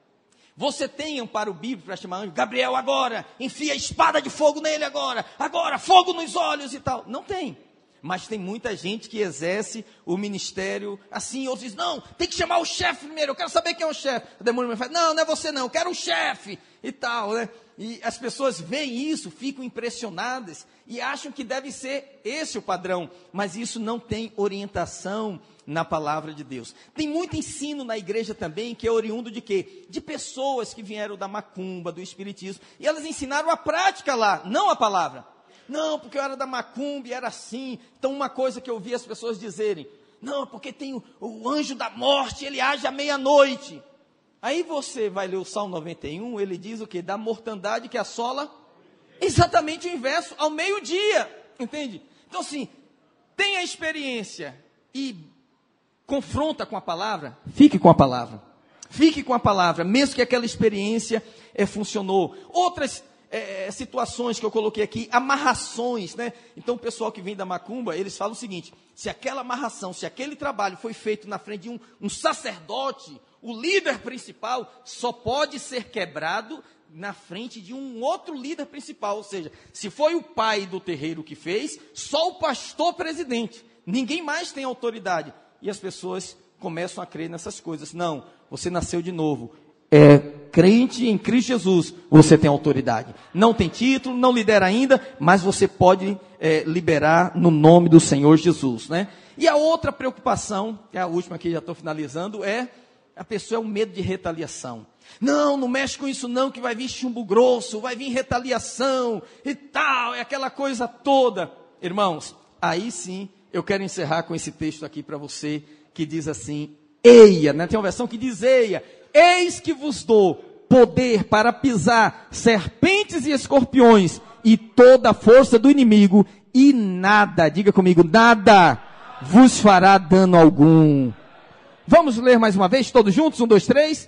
Você tem amparo bíblico para chamar anjo? Gabriel, agora, enfia a espada de fogo nele agora. Agora, fogo nos olhos e tal. Não tem. Mas tem muita gente que exerce o ministério assim, outros dizem, não, tem que chamar o chefe primeiro, eu quero saber quem é o chefe. O demônio me fala, não, não é você não, eu quero o chefe e tal, né? E as pessoas veem isso, ficam impressionadas e acham que deve ser esse o padrão, mas isso não tem orientação na palavra de Deus. Tem muito ensino na igreja também, que é oriundo de quê? De pessoas que vieram da macumba, do espiritismo, e elas ensinaram a prática lá, não a palavra. Não, porque eu era da macumba e era assim. Então uma coisa que eu vi as pessoas dizerem, não, porque tem o, o anjo da morte, ele age à meia-noite. Aí você vai ler o Salmo noventa e um, ele diz o quê? Da mortandade que assola exatamente o inverso, ao meio-dia, entende? Então assim, tem a experiência e confronta com a palavra, fique com a palavra. Fique com a palavra, mesmo que aquela experiência é, funcionou. Outras É, situações que eu coloquei aqui, amarrações, né? Então o pessoal que vem da macumba, eles falam o seguinte, se aquela amarração, se aquele trabalho foi feito na frente de um, um sacerdote, o líder principal, só pode ser quebrado na frente de um outro líder principal, ou seja, se foi o pai do terreiro que fez, só o pastor presidente, ninguém mais tem autoridade, e as pessoas começam a crer nessas coisas. Não, você nasceu de novo, é crente em Cristo Jesus, você tem autoridade. Não tem título, não lidera ainda, mas você pode é, liberar no nome do Senhor Jesus, né? E a outra preocupação, que é a última aqui, já estou finalizando, é a pessoa é o medo de retaliação. Não, não mexe com isso não, que vai vir chumbo grosso, vai vir retaliação e tal, é aquela coisa toda. Irmãos, aí sim, eu quero encerrar com esse texto aqui para você, que diz assim, eia, né? Tem uma versão que diz eia, eis que vos dou poder para pisar serpentes e escorpiões e toda a força do inimigo, e nada, diga comigo, nada vos fará dano algum. Vamos ler mais uma vez, todos juntos, um, dois, três.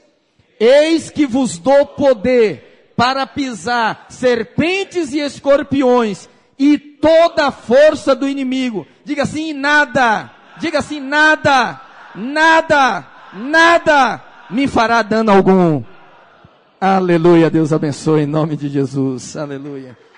Eis que vos dou poder para pisar serpentes e escorpiões e toda a força do inimigo. Diga assim, nada, diga assim, nada, nada, nada me fará dano algum. Aleluia, Deus abençoe em nome de Jesus, aleluia.